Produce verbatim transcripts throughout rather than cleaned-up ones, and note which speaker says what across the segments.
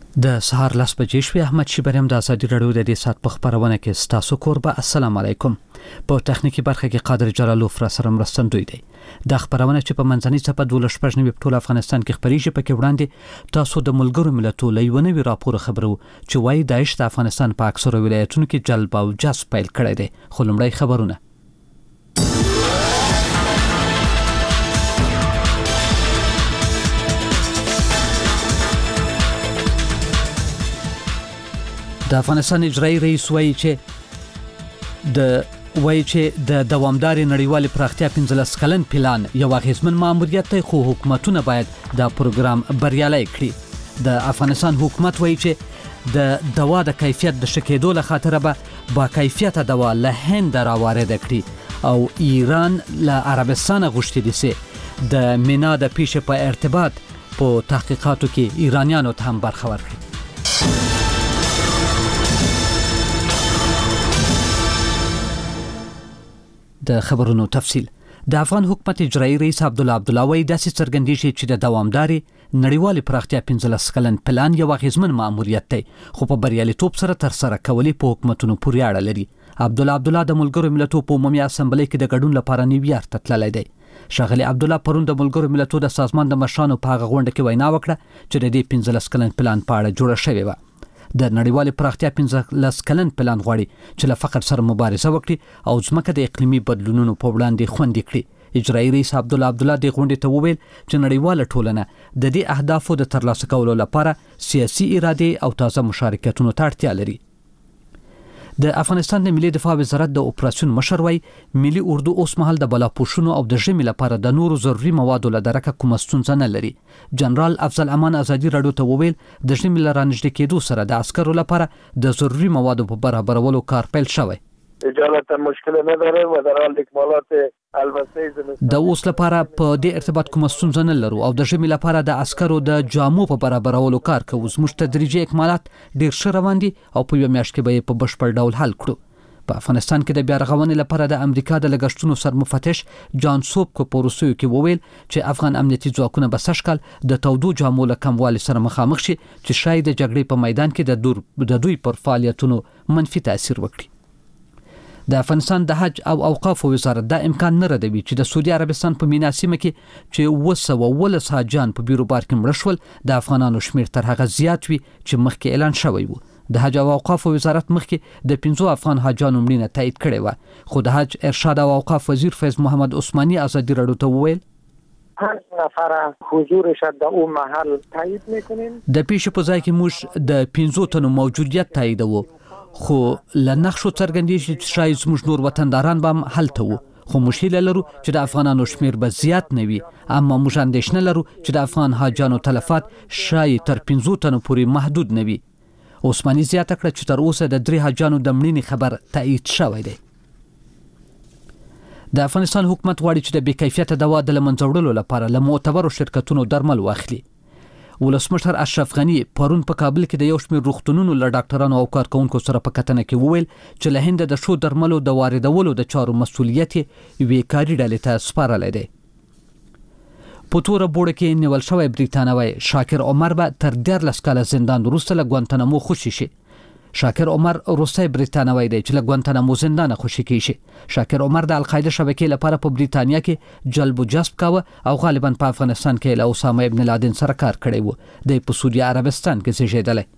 Speaker 1: د سهار لاس بجې شوې. احمد شیبریم د ازادي راډیو د دې سات په خبرونه کې ستاسو کوربه. السلام علیکم. په ټکنیکی برخه کې قادر جلالوف را سره مرستندوی دی. د خبرونه چې په منځنۍ صفه دولس شپږ نیمه په ټول افغانستان کې خبريږي په کې وړاندې تاسو د ملګرو ملتونو لیونوي راپور خبرو چې وایي داعش د افغانستان په اکثره ولایتونو کې جلب او جذب پیل کړی دی. خو لومړی خبرونه. د افغانستان اجرایی رئیس وایي چې د وایي چې د دوامداري نړیوالې پراختیا پنځلس کلن پلان یو اغیزمن ماموریت دی، خو حکومتونه باید د پروګرام بریالي کړي. د افغانستان حکومت وایي چې د دوا د کیفیت د شکېدو له خاطر به با کیفیت دوا له هند راوارده کړي او ایران له عربستان غوښتي دي چې د مینا د پیښې په ارتباط په تحقیقاتو کې ایرانیانو ته هم برخه ورکړي. د خبرونو تفصیل. د افغان حکومت اجرایی رئیس عبدالله عبدالله وایي داسې څرګندېږي چې د دوامداري نړیوالې پراختیا پنځلس کلن پلان یو اغیزمن ماموریت دی، خو په بریالیتوب سره ترسره کولی په حکومتونو پورې اړه لري. عبدالله عبدالله د ملګرو ملتونو په عمومي اسامبلۍ کې د ګډون لپاره نیویارک ته تللی دی. ښاغلي عبدالله پرون د ملګرو ملتونو د سازمان د مشرانو په هغه غونډه کې وینا وکړه چې د دې پنځلس کلن پلان په اړه جوړه شوې وه. د نړیوالې پراختیا پنځلس کلن پلان غواړي چې له فقر سره مبارزه وکړي او ځمکه د اقلیمي بدلونونو په وړاندې خوندي کړي. اجرایی رئیس عبدالله عبدالله د غونډې ته وویل چې نړیواله ټولنه د دې اهدافو د ترلاسه کولو لپاره سیاسي ارادې او تازه مشارکتونو ته اړتیا لري. د افغانستان د ملي دفاع وزارت د اپراسیون مشر وایي ملي اردو اوس مهال د بلاپوشونو او د ژمي لپاره د نورو ضروري موادو له درکه کومه ستونزه نه لري. جنرال افضل امان ازادي راډیو ته وویل د ژمي له رانږدې کېدو سره د عسکرو لپاره د ضروري موادو په برابرولو کار پیل شوی.
Speaker 2: اجالتا مشکل نداره و در حال اکمالات البته
Speaker 1: د اوس لپاره په دې ارتباط کومه ستونزه نه لرو او د ژمي لپاره د عسکرو د جامو په برابرولو کار کوو. زموږ تدریجي اکمالات ډیر ښه روان دي او په یو میاشت کې به یې په بشپړ ډول حل کړو. په افغانستان کې د بیا رغونې لپاره د امریکا د لګښتونو سرمفتش جان سوب کو په روسیو کې وویل چې افغان امنیتي ځواکونه به سږکال د تودو جامو له کموالي سره مخامخ شي چې شاید د جګړې په میدان کې د دور د دوی پر فعالیتونو منفي تاثیر وکړي. د افغانستان د حج او اوقاف وزارت دا امکان نه ردوي چې د سعودي عربستان په مینا سیمه کې چې اوه سوه ولس حاجان په بیروبار کې مړه شول د افغانانو شمیر تر هغه زیات وي چې مخکې اعلان شوی و. د حج او اوقاف وزارت مخکې د پنځو افغان حاجانو مړینه تایید کړې وه، خو د حج ارشاد او اوقاف وزیر فیض محمد عثماني ازادي راډیو ته وویل
Speaker 3: هر نفر حضورش در اون محل تایید میکنیم.
Speaker 1: د پیښې په ځای کې موږ د پنځو تنو موجودیت تاییدوو، خو له نقشو څرګندېږي چې شاید زموږ نور وطنداران به هم هلته وو، خو موږ هیله لرو چې د افغانانو شمیر به زیات نه وي، اما موږ اندېښنه لرو چې د افغان حاجانو تلفات شاید تر پنځو تنو پورې محدود نه وي. عثماني زیاته کړه چې تر اوسه د درې حاجانو د مړینې خبر تایید شوی دی. د افغانستان حکومت غواړي چې د بې کیفیته دوا د له منځه وړلو لپاره له معتبرو شرکتونو درمل واخلي. ولسمشر اشرف غنی پرون په کابل کې د یو شمېر روغتونونو له ډاکټرانو او کارکونکو سره په کتنه کې وویل چې له هند د شو درملو د واردولو د چارو مسؤلیت یوې کاري ډلې ته سپارلی دی. په توره بوړه کې نیول شوی بریتانوی شاکر عمر به تر دیارلس کاله زندان وروسته له ګوانتنامو خوشي شي. شاکر عمر روسي بریتانوی دی چې له ګوانتنامو زندانه خوشي کیږي. شاکر عمر د القاعده شبکې لپاره په بریتانیا کې جلب و جذب کاوه او غالبا په افغانستان کې له اسامه ابن لادن سره کار کړی و. د په سعودي عربستان کې زیږیدلی.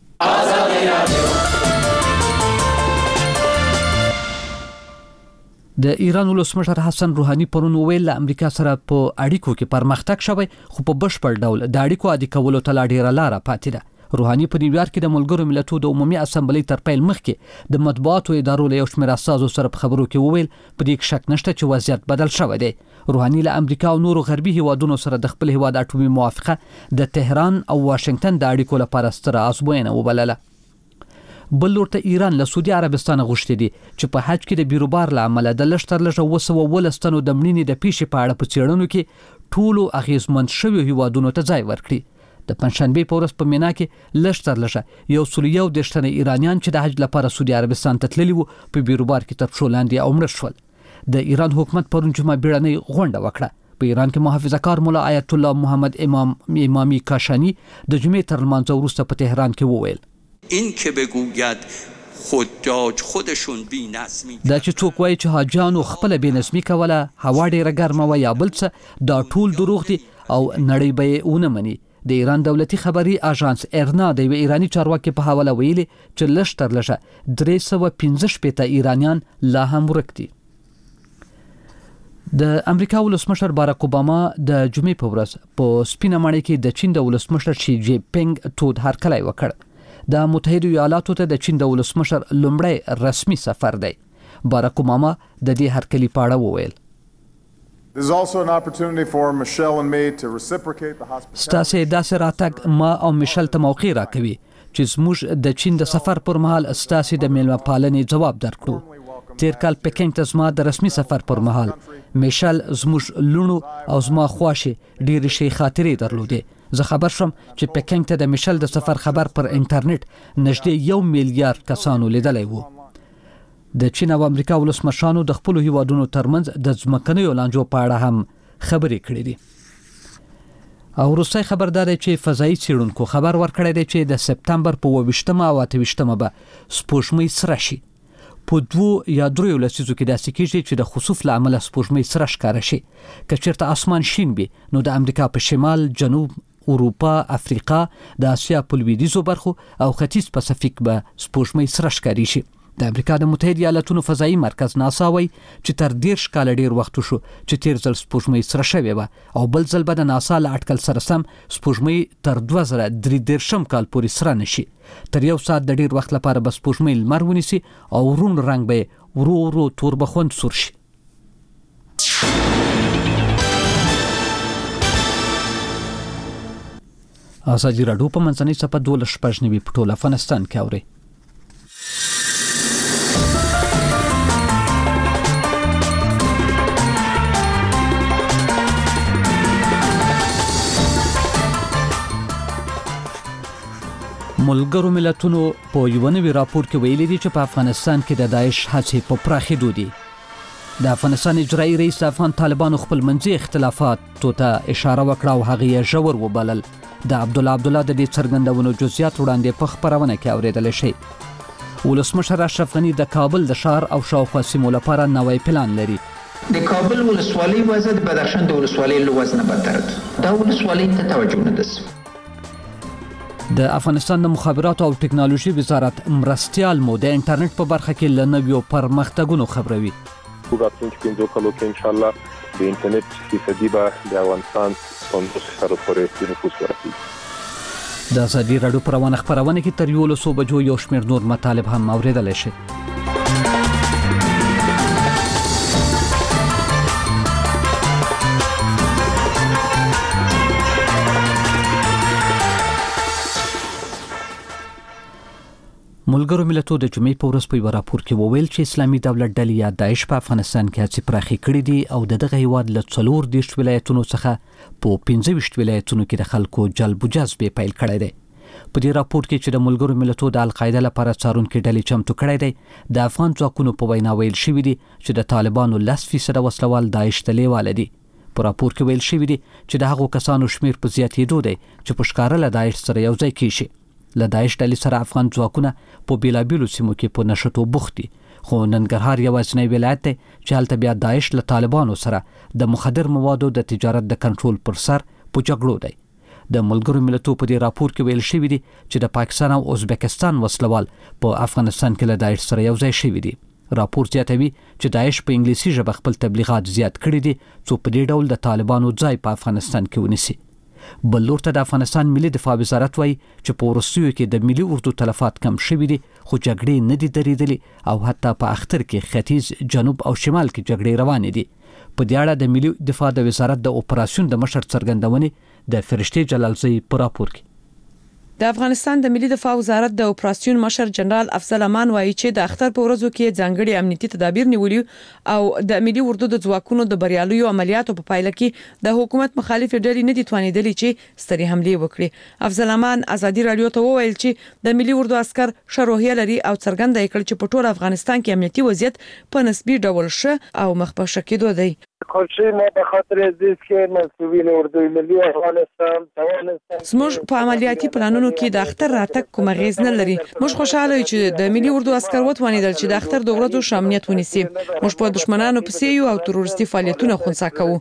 Speaker 1: د ایران ولسمشر حسن روحاني پرون ویل له امریکا سره په اړیکو کې پرمختګ شوی، خو په بشپړ ډول د اړیکو عادي کولو ته لا ډیره لاره پاتې ده. روحاني په نیویارک کې د ملګرو ملتونو د عمومي اسامبلۍ تر پیل مخکې د مطبوعاتو ادارو له یو شمېر استازو سره په خبرو کې وویل په دې کې شک نشته چې وضعیت بدل شوی دی. روحاني له امریکا او نورو غربي هیوادونو سره د خپل هیواد اټومي موافقه د تهران او واشنگټن د اړیکو لپاره ستره ازموینه وبلله. بل لور ته ایران له سعودي عربستان غوښتي دي چې په حج کې د بیروبار له امله د لږ تر لږه اوه سوه ولس تنو د مړینې د پیښې په اړه په څېړنو کې ټولو اغېزمن شویو هیوادونو ته ځای ورکړي. د پنځشنبې په ورځ په مینا کې لږ تر لږه یو سل یو دېرش تنه ایرانیان چې د حج لپاره سعودي عربستان ته تللي وو په بیروبار کې تر پښو لاندې او مړه شول. د ایران حکومت پرون جمعه بیړنۍ غونډه وکړه. په ایران کې محافظه کار مولا آیت الله محمد امام امامی کاشانی د جمعې تر لمانځه وروسته په تهران کې وویل
Speaker 4: این که بگوید خودجاج خودشون بی‌نظمی
Speaker 1: دا چې څوک وایي چې حاجیانو خپل بی‌نظمي کوله هوا ډیره ګرمه وه یا بل څه دا ټول دروغ دي او نړۍ به یې ونه مني. د ایران دولتي خبري اژانس ارنا د یو ایرانی چارواکي په حواله ویلي چې لږ تر لږه درې سوه پنځه شپېته ایرانیان لا هم ورک دي. د امریکا ولسمشر باراک اوباما د جمعې په ورځ په سپینه ماڼۍ کې د چین د ولسمشر شي جی پینګ تود هرکلی وکړ. د متحده ایالاتو ته د چین د ولسمشر لومړی رسمي سفر دی. باراک اوباما د دې هرکلی په اړه وویل
Speaker 5: There's also an opportunity for Michelle and me to reciprocate the hospitality.
Speaker 1: ستاسو داسې راتګ ما او میشل ته موقع راکوي چې زموږ د چین د سفر پر مهال ستاسو د میلمه پالنې جواب درکړو. تیر کال پکینګ ته زما د رسمي سفر پر مهال میشل زموږ لونو او زما خواشه ډېرې شي خاطرې درلودې. زه خبر شوم چې پکینګ ته د میشل د سفر خبر پر انټرنیټ نږدې یو میلیارډ کسانو لیدلی وو. د چین او امریکا ولسمشرانو د خپل هیوادونو ترمنځ د ځمکنیو لانجو په اړه هم خبرې کړې دي. او روسي خبردار دی چې فضایي څېړونکو خبر ورکړی دی چې د سپتمبر په اووه ویشتمه او اته ویشتمه به سپوږمۍ سره شي. په دوو یا دریو لسیزو کې داسې کېږي چې د خسوف له امله سپوږمۍ سره ښکاره شي. که چېرته اسمان شین وي نو د امریکا په شمال، جنوب، اروپا، افریقا، د اسیا په لویدیځو برخو او ختیځ پاسفیک به سپوږمۍ سره ښکاري شي. د امریکا د متحده ایالاتونو فضایي مرکز ناسا وایي چې تر دېرش کاله ډېر وخت شو چې تیر ځل سپوږمۍ سره شوې وه او بل ځل به د ناسا له اټکل سره سم سپوږمۍ تر دوه زره درې دېرشم کال پورې سره نشي. تر یو ساعت د ډېر وخت لپاره به سپوږمۍ لمر ونیسي او روڼ رنګ به ورو ورو توربخوند سور شي. ازادي راډیو په منځنۍ صفحه دولس شپږ نوي په ټول افغانستان کې اوري. ملګرو ملتونو په یو نوي راپور کې ویلي دي چې په افغانستان کې د داعش هڅې په پراخېدو دي. د افغانستان اجرایي رئیس د افغان طالبانو خپل منځي اختلافاتو ته اشاره وکړه او هغه یې ژور وبلل. د عبدالله عبدالله د دې څرګندونو جزئیات وړاندې په خپرونه کې اورېدلی شي. ولسمشر اشرف غني د کابل د ښار او شاوخوا سیمو لپاره نوی پلان لري.
Speaker 6: د کابل ولسوالۍ وضع د بدخشان د ولسوالۍ له وضع نه بدتر ده. دا ولسوالۍ ته توجه نه ده.
Speaker 1: د افغانستان د مخابراتو او ټکنالوژي وزارت مرستیال مو د انټرنیټ په برخه کې له نویو پرمختګونو خبروي.
Speaker 2: په راتلونکي پنځو کالو کې ان شاء الله د انټرنیټ فیصدي به د افغانستان پنځوس زره پورې د نفوس ورسیږي.
Speaker 1: د ازادي راډیو پروانه خبرونه کې تر یولسو بجو یو شمېر نور مطالب هم اوریدلی شي. ملګرو ملتونو د جمعې په ورځ په یو راپور کې وویل چې اسلامي دولت ډلې یا داعش په افغانستان کې هڅې پراخې کړې دي او د دغه هیواد له څلور دېرش ولایتونو څخه په پنځه ویشت ولایتونو کې د خلکو جلب و جذب پیل کړی دی. په دې راپور کې چې د ملګرو ملتونو د القاعده لپاره څارونکي ډلې چمتو کړی دی د افغان ځواکونو په وینا ویل شوي دي چې د طالبانو لس فیصده وسلوال داعش ته لیواله دي. په راپور کې ویل شوي دي چې د هغو کسانو شمیر په زیاتېدو دی چې په ښکاره له داعش سره یو ځای کېږي. له داعش ډلې سره افغان ځواکونه په بیلابیلو سیمو کې په نښتو بوخت دي، خو ننګرهار یوازینی ولایت دی چې هلته بیا داعش له طالبانو سره د مخدر موادو د تجارت د کنټرول پر سر په جګړو دی. د ملګرو ملتونو په دې راپور کې ویل شوي دي چې د پاکستان او ازبکستان وسلوال په افغانستان کې له داعش سره یو ځای شوي دي. راپور زیاتوي چې داعش په انګلیسي ژبه خپل تبلیغات زیات کړي دي څو په دې ډول د طالبانو ځای په افغانستان کې ونیسي. بل لور ته د افغانستان ملي دفاع وزارت وایي چې په وروستیو کې د ملي اردو تلفات کم شوي دي خو جګړې نه دي درېدلې او حتی په اختر کې ختیځ، جنوب او شمال کې جګړې روانې دي. په دې اړه د ملي دفاع د وزارت د اپراسیون د مشر څرګندونې د فرشتي جلالزی په راپور کې
Speaker 7: د افغانستان د ملي دفاع وزارت د اپراسیون مشر جنرال افضل امان وایي چې د اختر په ورځو کې ځانګړي امنیتي تدابیر نیولي او د ملي اردو د ځواکونو د بریالیو عملیاتو په پایله کې د حکومت مخالف ډلې نه دي توانیدلې چې ستري حمله وکړي. افضل امان ازادي رادیو ته وویل چې د ملي اردو عسكر شروحیه لري او څرګنده کړ چې په ټول افغانستان کې امنیتي وضعیت په نسبي ډول ښه او مخ په ښه کېدو دی.
Speaker 3: خوشی ما به خاطر ازیست که مسئولین اردوی ملی افغانستان توانستن
Speaker 7: زموږ په عملیاتي پلانونو کې د اختر راتګ کوم غیز نه لري. موږ خوشاله یو چې د ملي اردو عسكر وتوانیدل چې د اختر د ورځو شامنیت ونیسي. موږ په دشمنانو پسې یو او تروریستي فعالیتونه خنثی کوو.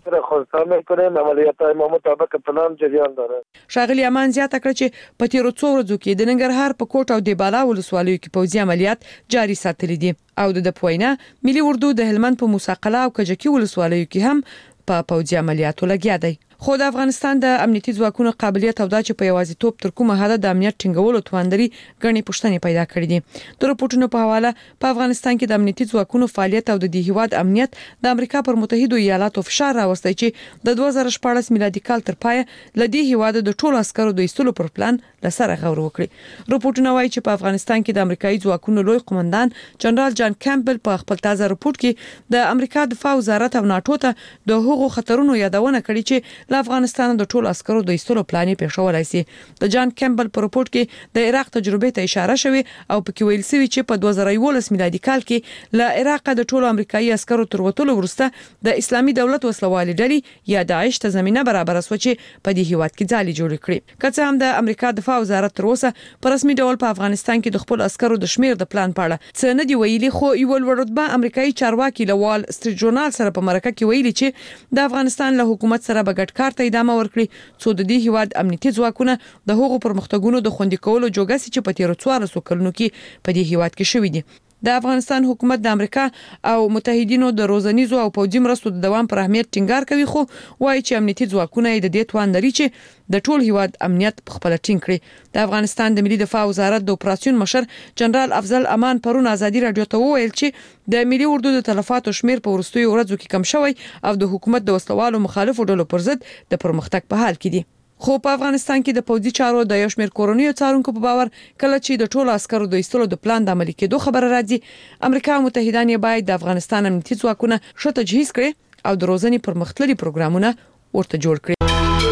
Speaker 3: عملیاتای ما مطابق پلان جریان داره.
Speaker 7: شاغلی امان زیاته کړ چې په تیرو څو ورځو کې د ننګرهار په کوټ او د بالا ولسوالیو کې پوځي عملیات جاري ساتلي دي او د پوینه ملي اردو د هلمند په موساقله او کجکی ولسوالیو کې هم په پوځي عملیاتو لګیا دی. خو د افغانستان د امنیتي ځواکونو قابلیت او د چې په یوازیتوب تر کومه حد د امنیت ټینګولو تواندري غني پښتنې پیدا کړې دي. د رپورټونو په حواله په افغانستان کې د امنیتي ځواکونو فعالیت او د دې هیواد امنیت د امریکا پر متحده ایالاتو فشار راوستي چې د دوه زره شپږ میلادي کال تر پای لدی هیواد د ټولو عسکرو د ایستلو پر پلان لسره غور وکړي. رپورټونه وايي چې په افغانستان کې د امریکایي ځواکونو لوی قومندان جنرال جان کیمبل په خپل تازه رپورټ کې د امریکا دفاع وزارت او ناتو ته د هغو خطرونو یادونه کړې چې د افغانستان د ټولو عسکرو د ایستلو پلان پیښولای شي. د جان کیمبل په رپورټ کې د عراق تجربه ته اشاره شوې او پکې ویل شوی چې په دوه زره یولس میلادي کال کې له عراق د ټولو امریکایي عسکرو تر وټولو وروسته د اسلامي دولت وسلوالي ډلې یا داعش ته زمينه برابر شو چې په دې هیواد کې ځالي جوړ کړي. که څه هم د امریکا دفاع وزارت تر اوسه په رسمي ډول په افغانستان کې د خپل عسکرو د شمیر د پلان په اړه څه نه دی ویلي، خو یو لوړرتبه امریکایي چارواکي له وال سټریټ ژورنال سره په مرکه کې ویلي چې د افغانستان له حکومت سره به ګډ کار ته ادامه ورکړي څو د دې هیواد امنیتي ځواکونه د هغو پرمختګونو د خوندي کولو جوګه چې په تیر څوارلسو کلونو کې په دې هیواد کې شوې دي. د افغانستان حکومت د امریکا او متحدینو د روزنیزو او پوځي مرستو د دوام پر اهمیت ټینګار کوي، خو وایي چې امنیتي ځواکونه د دې توان لري چې د ټول هیواد امنیت په خپل ټینګ کړي. د افغانستان د ملي دفاع وزارت د اپراسیون مشر جنرال افضل امان پرون ازادي رادیو ته وویل چې د ملي اردو د تلفاتو شمیر په ورستیو ورځو کې کم شوی او د حکومت د وسلوالو مخالفو ډلو پر ضد د پرمختګ په حال کې دي. خو په افغانستان کې د پوځي چارو د یو شمېر کورونیو څارونکو په باور کله چې د ټولو عسکرو د ایستلو د پلان د عملي کېدو خبره راځي، امریکا او متحدان یې باید د افغانستان امنیتي ځواکونه ښه تجهیز کړي او د روزنې پرمختللي پروګرامونه ورته جوړ کړي.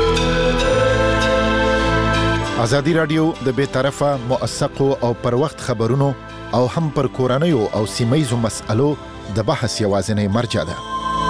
Speaker 8: ازادي رادیو د بې طرفه موثقو او پر وخت خبرونو او هم پر کورنیو او سیمایي مسألو د بحث یوازینی مرجع ده.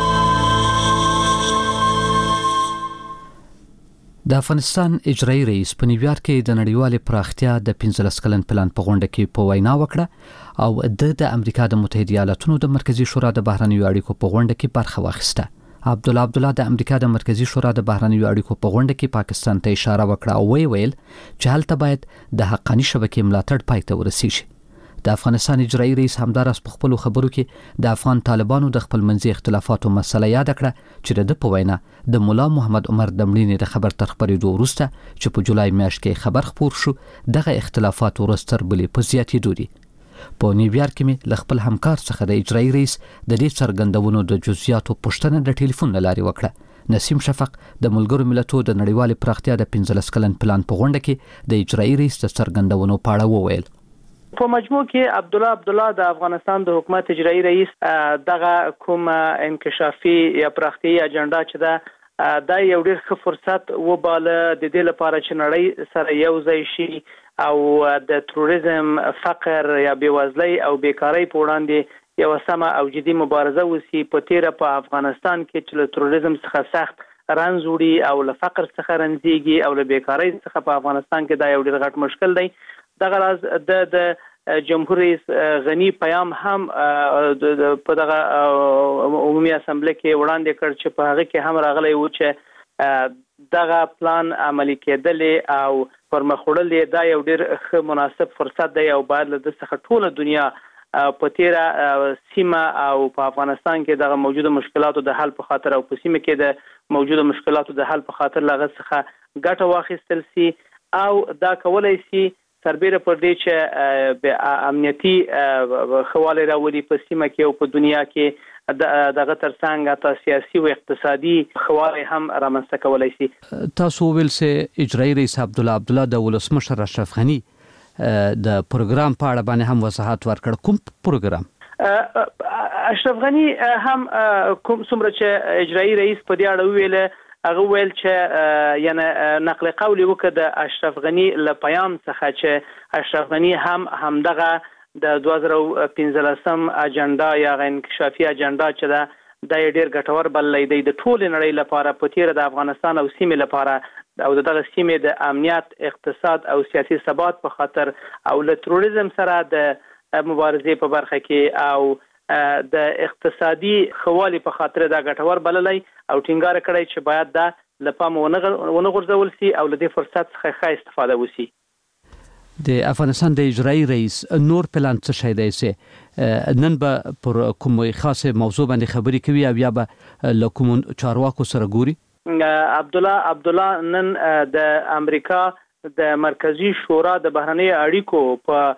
Speaker 1: د افغانستان اجرایي رئیس په نیویارک کې د نړیوالې پراختیا د پنځلس کلن پلان په غونډه کې په وینا وکړه او د د امریکا د متحده ایالاتونو د مرکزی شورا د بهرنیو اړیکو په غونډه کې برخه واخیسته. عبدالله عبدالله د امریکا د مرکزی شورا د بهرنیو اړیکو په غونډه کې پاکستان ته اشاره وکړه او وی ویل چې هلته باید د حقاني شبکې ملاتړ پای ته ورسیږي. د افغانستان اجرایي رئیس همدارس په خپل خبرو کې د افغان طالبانو د خپل منځي اختلافاتو مسله یاد کړه چې د په وینا د مولا محمد عمر دمړینې د خبر تر خبرېدو وروسته چې په جولای میاشت کې خبر خپور شو دغه اختلافات ورستر بلې په زیاتېدو دي. په نیویارک کې ل خپل همکار څخه د اجرایي رئیس د دې څرګندونو د جزئیاتو پوښتنه د ټلیفون لارې وکړه. نسیم شفق د ملګرو ملتونو د نړیوالې پراختیا د پنځلس کلن پلان په غونډه کې د اجرایي رئیس د څرګندونو په اړه وویل.
Speaker 9: په مجموع کې عبدالله عبدالله د افغانستان د حکومت اجرایي رئیس دغه کوم انکشافي یا پراختیايي اجنډا چې دا د یو ډېر ښه فرصت وباله د دې لپاره چې نړۍ سره یو ځای شي او د تروریزم، فقر یا بېوزلۍ او بیکارۍ په وړاندې یو سمه او جدي مبارزه وسی. په تیره په افغانستان کې چې له تروریزم څخه سخت رنځ وړي او له فقر څخه رنځيږي او له بیکارۍ څخه په افغانستان کې دا یو ډېر غټ مشکل دی. دغه راز د د جمهور رئیس غنی پیام هم په دغه عمومي اسمبلی کې وړاندې کړ چې په هغه کې هم راغلی و چې دغه پلان عملي کېدل او پرمخ وړل دا یو ډېر ښه مناسب فرصت دی او باید له څخه ټوله دنیا په تیره سیمه او په افغانستان کې دغه موجوده مشکلاتو د حل په خاطر او په سیمه کې د موجوده مشکلاتو د حل په خاطر لغه څخه ګټه واخیستل سي او دا کولای سي سربېره پر دې چې امنیتي خواله راولي په سیمه کې او په دنیا کې دغه ترڅنګ تا سیاسي او اقتصادي خواله هم رامنځته کولای شي.
Speaker 1: تاسو ویل چې اجرایي رئیس عبدالله عبدالله د ولسمشر اشرف غنی د پروګرام په اړه باندې هم وضاحت ورکړ. کوم پروګرام؟
Speaker 9: اشرف غنی هم کوم څومره چې اجرایي رئیس په دې اړه ویل هغه ویل چې یعنی نقل قول وکړه د اشرف غنی له پیام څخه چې اشرف غنی هم همدغه د دوه زره پنځلسم اجنډا یا انکشافي اجنډا چې دا ډېر ګټور بللی دی د ټولې نړۍ لپاره په تیره د افغانستان او سیمې لپاره او دغه سیمې د امنیت اقتصاد او سیاسي ثبات په خاطر او له تروریزم سره د مبارزې په برخه کې او د اقتصادي خوالي په خاطر دا ګټور بللی او ټینګار کړی چې باید دا له پامه ونه غورځول شي او له دې فرصت څخه ښه استفاده وشي.
Speaker 1: د افغانستان د اجرایي رئیس نور پلان څه شی دی چې نن به پر کوم خاصه موضوع باندې خبرې کوي او یا به له کوم چارواکو سره ګوري؟
Speaker 9: عبد الله عبد الله نن د امریکا د مرکزی شورا د بهرنۍ اړیکو په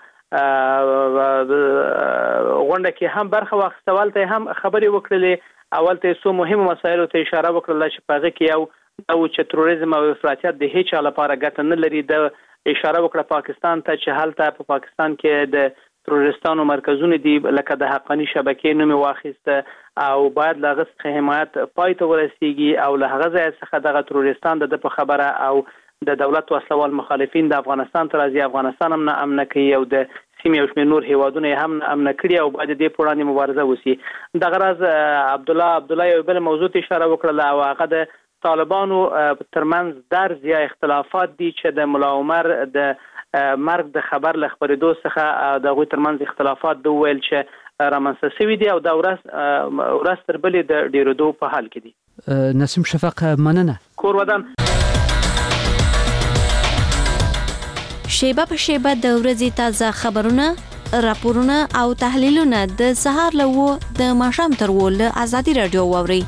Speaker 9: غونډه کې هم برخه واخیسته، ولته هم خبرې وکړلې، اول ته څو مهمو مسایلو ته اشاره وکړله چې په هغه کې یو او چې تروریزم او افراطیت د هیڅ چا لپاره ګټه نه لري. د اشاره وکړه پاکستان ته چې هلته په پاکستان کې د تروریستانو مرکزونه دي لکه د حقانی شبکې نوم واخیسته او باید له هغه څخه حمایت پای ته ورسیږي او له هغه ځای څخه دغه تروریستان د په خبره او د دولت وسلوال مخالفین د افغانستان تر ازي افغانستان هم نه امن کوي او د سیمې او شمېر نور هیوادونه هم نه امن کړي او باید دې په وړاندې مبارزه وشي. دغه راز عبد الله عبد الله یو بل موضوع ته اشاره وکړه او هغه د طالبانو ترمنځ درز یا اختلافات دي چې د ملا عمر د مرګ د خبر له خبرېدو څخه د غوي ترمنځ اختلافات د ویل چې رامنځته شوي دي او دا ورځ ورځ تر بلې د ډیرېدو په حال کې دي.
Speaker 1: نسیم شفق مننه.
Speaker 9: کور ودان
Speaker 10: شیبه په شیبه د ورځې تازه خبرونه، راپورونه او تحلیلونه د سهار له و د ماښام تر و له ازادي رادیو واوري.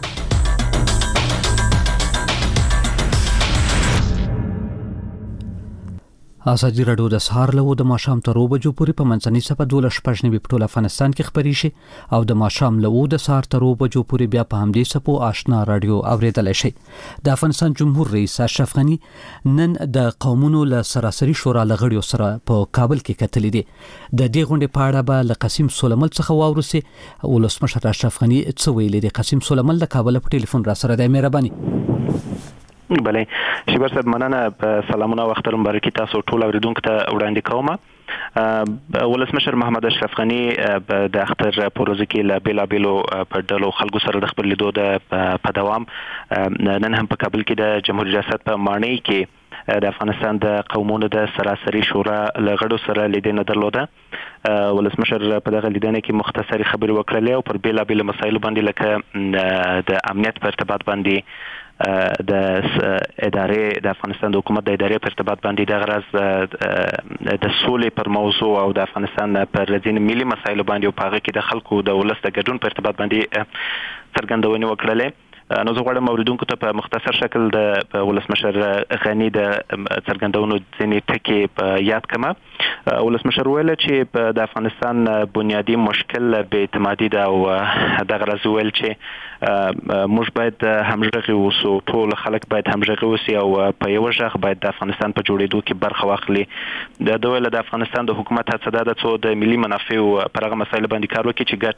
Speaker 1: ازادي رادیو د سهار له و د ماښام تر و بجو پورې په منځنۍ صفه دوله شپږ نوي په ټول افغانستان کې خبري شي او د ماښام له و د سهار تر و بجو پورې بیا په همدې صفو آشنا رادیو اوریدل شي. د افغانستان جمهور رئیس اشرف غنی نن د قومونو له سراسري شورا لغړیو سره په کابل کې کتلې دي. د دې غونډې په اړه به له قاسم سلیمل څخه واورسي. ولسمشر اشرف غنی څه ویلي دي؟ قاسم سلیمل د کابل په ټلیفون را سره د مهرباني.
Speaker 11: بله شیبر صاحب مننه. سلامونه او اختر مبارکي تاسو ټول اوریدونکو ته وړاندې کوم. ولسمشر محمد اشرف غنی د اختر پروژه کې له بیلابیلو په ډلو خلکو سره د خپل لیدو د په دوام نن هم په کابل کې د جمهوریت ریاست په ماڼۍ کې د افغانستان د قومونو د سراسري شورا له غړو سره لیدنه درلوده. ولسمشر په دغه لیدنه کې مختصری خبرې وکړلې او پر بیلابیلو مسایلو باندې لکه د امنیت په ارتباط باندې د ادارې د افغانستان د حکومت د ادارې په ارتباط باندې د غرض د سولې پر موضوع او د افغانستان پر ځینې ملي مسایلو باندې او په هغه کې د خلکو د ولس د ګډون په ارتباط باندې څرګندونې وکړلې. نو زه غواړم اوریدونکو ته په مختصر شکل د ولسمشر غنی د څرګندونو ځینې ټکي په یاد کړم. ولسمشر ویل چې د افغانستان بنیادی مشکل بې اعتمادي ده او دغه راز ویل چې موږ باید همغږي اوسو، ټول خلک باید همغږي اوسي او په یو ځای باید د افغانستان په جوړېدو کې برخه واخلي. د دوی د افغانستان د حکومت هڅه ده چې د ملي منافعو پر هغه مسایل باندې کار وکړي چې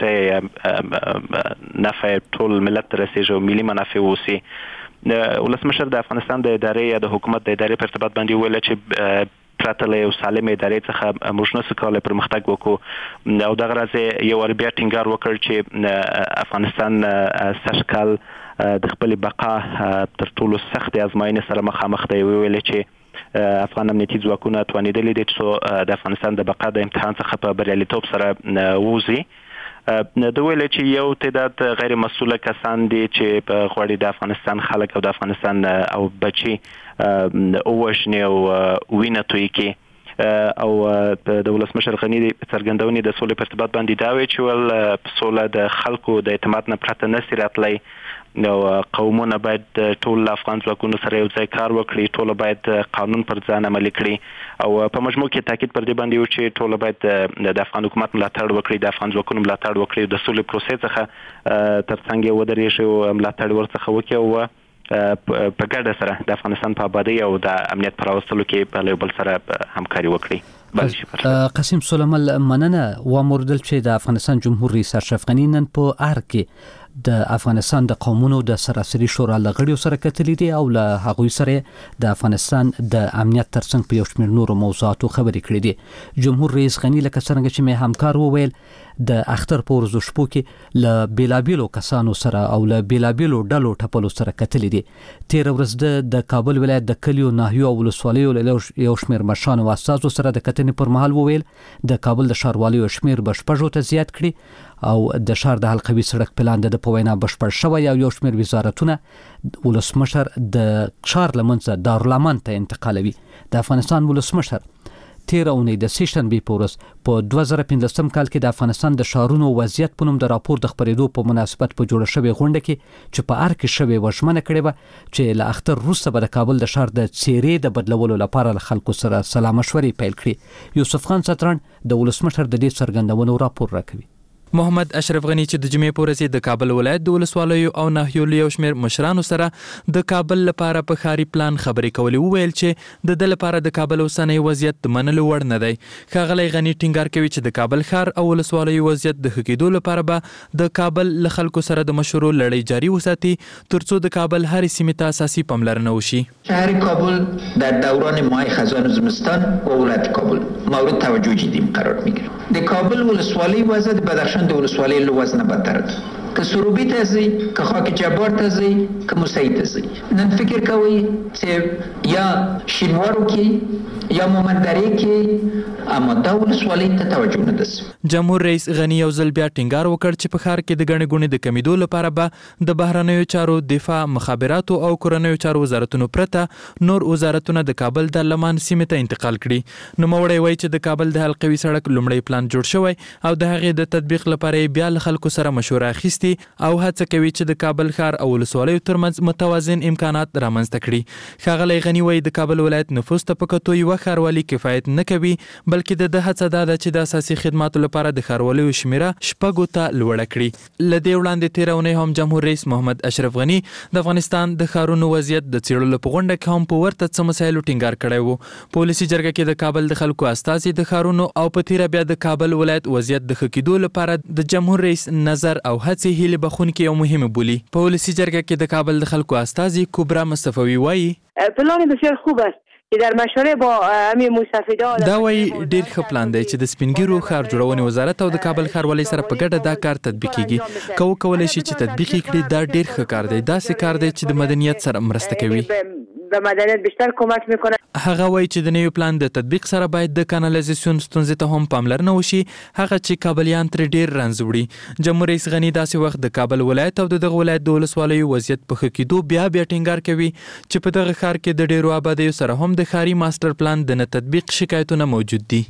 Speaker 11: ګټه نفع ټول ملت رسیږي او ملي منافع اوسي. ولسمشر د افغانستان د ادارې یا د حکومت د ادارې په ارتباط باندې ویل چې پرته له یو سالم ادارې څخه موږ نشو کولی پرمختګ وکړو او دغه راز یو ور بیا ټینګار وکړ چې افغانستان سږ کال د خپل بقا تر ټولو سخت ازموینې سره مخامخ دی. ویل چې افغان امنیتي ځواکونه توانیدلي دي چې د افغانستان د بقا د امتحان څخه په بریالیتوب سره ووځي. د ویل چې یو تعداد غیر مسؤله کسان دي چې په غوړي د افغانستان خلک او د افغانستان او بچي اوښنه او وینه توي کې او د ولسمشر غنی څرګندونې د سولې په ارتباط باندې دا وی چې ول سوله د خلکو د اعتماد نه پرته نشي راتلی. نو قومونه باید ټول افغان ځواکونو سره یو ځای کار وکړي، ټول باید قانون پر ځان عملي کړي او په مجموع کې تاکید پر دې باندې و چې ټول باید د افغان حکومت ملاتړ وکړي، د افغان ځواکونو ملاتړ وکړي، د سولې پروسې څخه ترڅنګ ودرېږي او ملاتړ ورڅخه وکړي او په ګډه سره د افغانستان په آبادی او د امنیت پر راوستلو کې په بل سره همکاري وکړي.
Speaker 1: قاسم سلیمل مننه. و موردل چې د افغانستان جمهور رئیس اشرف غنی نن په ار کې د افغانستان د قومونو د سراسري شورا لغړیو سره کتلې دي او له هغوی سره د افغانستان د امنیت ترڅنګ په یو شمېر نورو موضوعاتو خبرې کړې دي. جمهور رئیس غنی لکه څنګه چې مې همکار وویل د اختر په ورځو شپو کې له بیلابیلو کسانو سره او له بیلابیلو ډلو ټپلو سره کتلې دي. تیر ورځ د کابل ولایت د کلیو ناحیو او ولسوالیو له یو شمېر مشرانو او استازو سره د کتنې پر مهال وویل د کابل د ښاروالۍ شمېر بشپړو ته زیات کړي او د ښار د حلقوي سړک پلان د په وینا بشپړ شوی او یو شمېر وزارتونه ولسمشر د ښار لمنځه دارالمان ته انتقالوي. د افغانستان ولسمشر تیر اونۍ د سه شنبې په ورځ په دوه زره پنځلسم کال کې د افغانستان د ښارونو وضعیت په نوم د راپور د خپرېدو په مناسبت په جوړه شوې غونډه کې چې په ار کې شوې وژمنه کړې وه چې له اختر وروسته به د کابل د ښار د څېرې د بدلولو لپاره له خلکو سره سلا مشورې پیل کړي. یوسف خان ستران د ولسمشر د دې څرګندونو راپور راکوي.
Speaker 12: محمد اشرف غنی چې د جمعې په ورځ د کابل ولایت د ولسوالیو او ناحیو له یو شمېر مشرانو سره د کابل لپاره په ښاري پلان خبرې کولې وویل چې د د لپاره د کابل اوسنی وضعیت د منلو وړ نه دی. ښاغلی غنی ټینګار کوي چې د کابل ښار او ولسوالیو وضعیت د ښه کېدو لپاره به د کابل له خلکو سره د مشورو لړۍ جاري وساتي ترڅو د کابل هرې سیمې ته اساسي پاملرنه وشي.
Speaker 6: شهر کابل در دوران ماه خزان و زمستان و ولایت کابل مورد توجه جدی قرار میگیره. د کابل ولسوالی وضعیت بدخشان د ولسوالی له وضع بدتر ده. که سروبی ته ځي، که خاک جبار ته ځي، که موسهی ته ځي. نن فکر کوي چې یا شینوارو کې یا مومندرې کې اما دا ولسوالی ته توجه نه ده.
Speaker 12: جمهور رئیس غنی یو ځل بیا ټینګار وکړ چې په ښار کې د ګڼې ګوڼې د کمیدو لپاره به د بهرنیو چارو، دفاع، مخابراتو او کورنیو چارو وزارتونو پرته نور وزارتونه د کابل د لمان سیمې ته انتقال کړي. نوموړی وایي چې د کابل د حلقوي سړک لومړی پلان جوړ شوی او د هغې د تطبیق لپاره بیا له خلکو سره مشوره اخیستې او هڅه کوي چې د کابل ښار او ولسوالیو ترمنځ متوازن امکانات رامنځته کړي. ښاغلی غنی وایي د کابل ولایت نفوس ته په کتو یوه ښاروالي کفایت نه کوي بلکې د ده هڅه دا ده چې د اساسي خدماتو لپاره د ښارولیو شمېره شپږو ته لوړه کړي. له دې وړاندې تېره اونۍ هم جمهور رئیس محمد اشرف غنی د افغانستان د ښارونو وضعیت د څېړلو په غونډه کې هم په ورته څه مسایلو ټینګار کړی و. په ولسي جرګه کې د کابل د خلکو استازي د ښارونو او په تېره بیا د کابل ولایت وضعیت د ښه کېدو لپاره د جمهور رئیس نظر او هڅې هیلې بخونکې او مهمه بولی. په ولسي جرګه کې د کابل د خلکو استازي کبرا مصطفی وایي
Speaker 13: پلان بسیار خوب است که در مشورت با همین مستفیدان
Speaker 12: دا وایي ډیر ښه پلان دی چې د سپینګیرو ښار جوړونې وزارت او د کابل ښاروالۍ سره په ګډه دا کار تطبیقیږي. که وکولی شي چې تطبیق کړي دا ډیر ښه کار دی. داسې کار دی چې د مدنیت سره مرسته کوي.
Speaker 13: به مدنیت بیشتر کمک میکنه.
Speaker 12: هغه وایي چې د نوي پلان د تطبیق سره باید د کانالیزاسیون ستونزې ته هم پاملرنه وشي هغه چې کابلیان ترې ډیر رنځ وړي. جمهور رئیس غنی داسې وخت د کابل ولایت او د دغه ولایت د ولسوالیو وضعیت په ښه کېدو بیا بیا ټینګار کوي چې په دغه ښار کې د ډیرو آبادیو سره هم د ښاري ماسټر پلان د نه تطبیق شکایتونه موجود دي.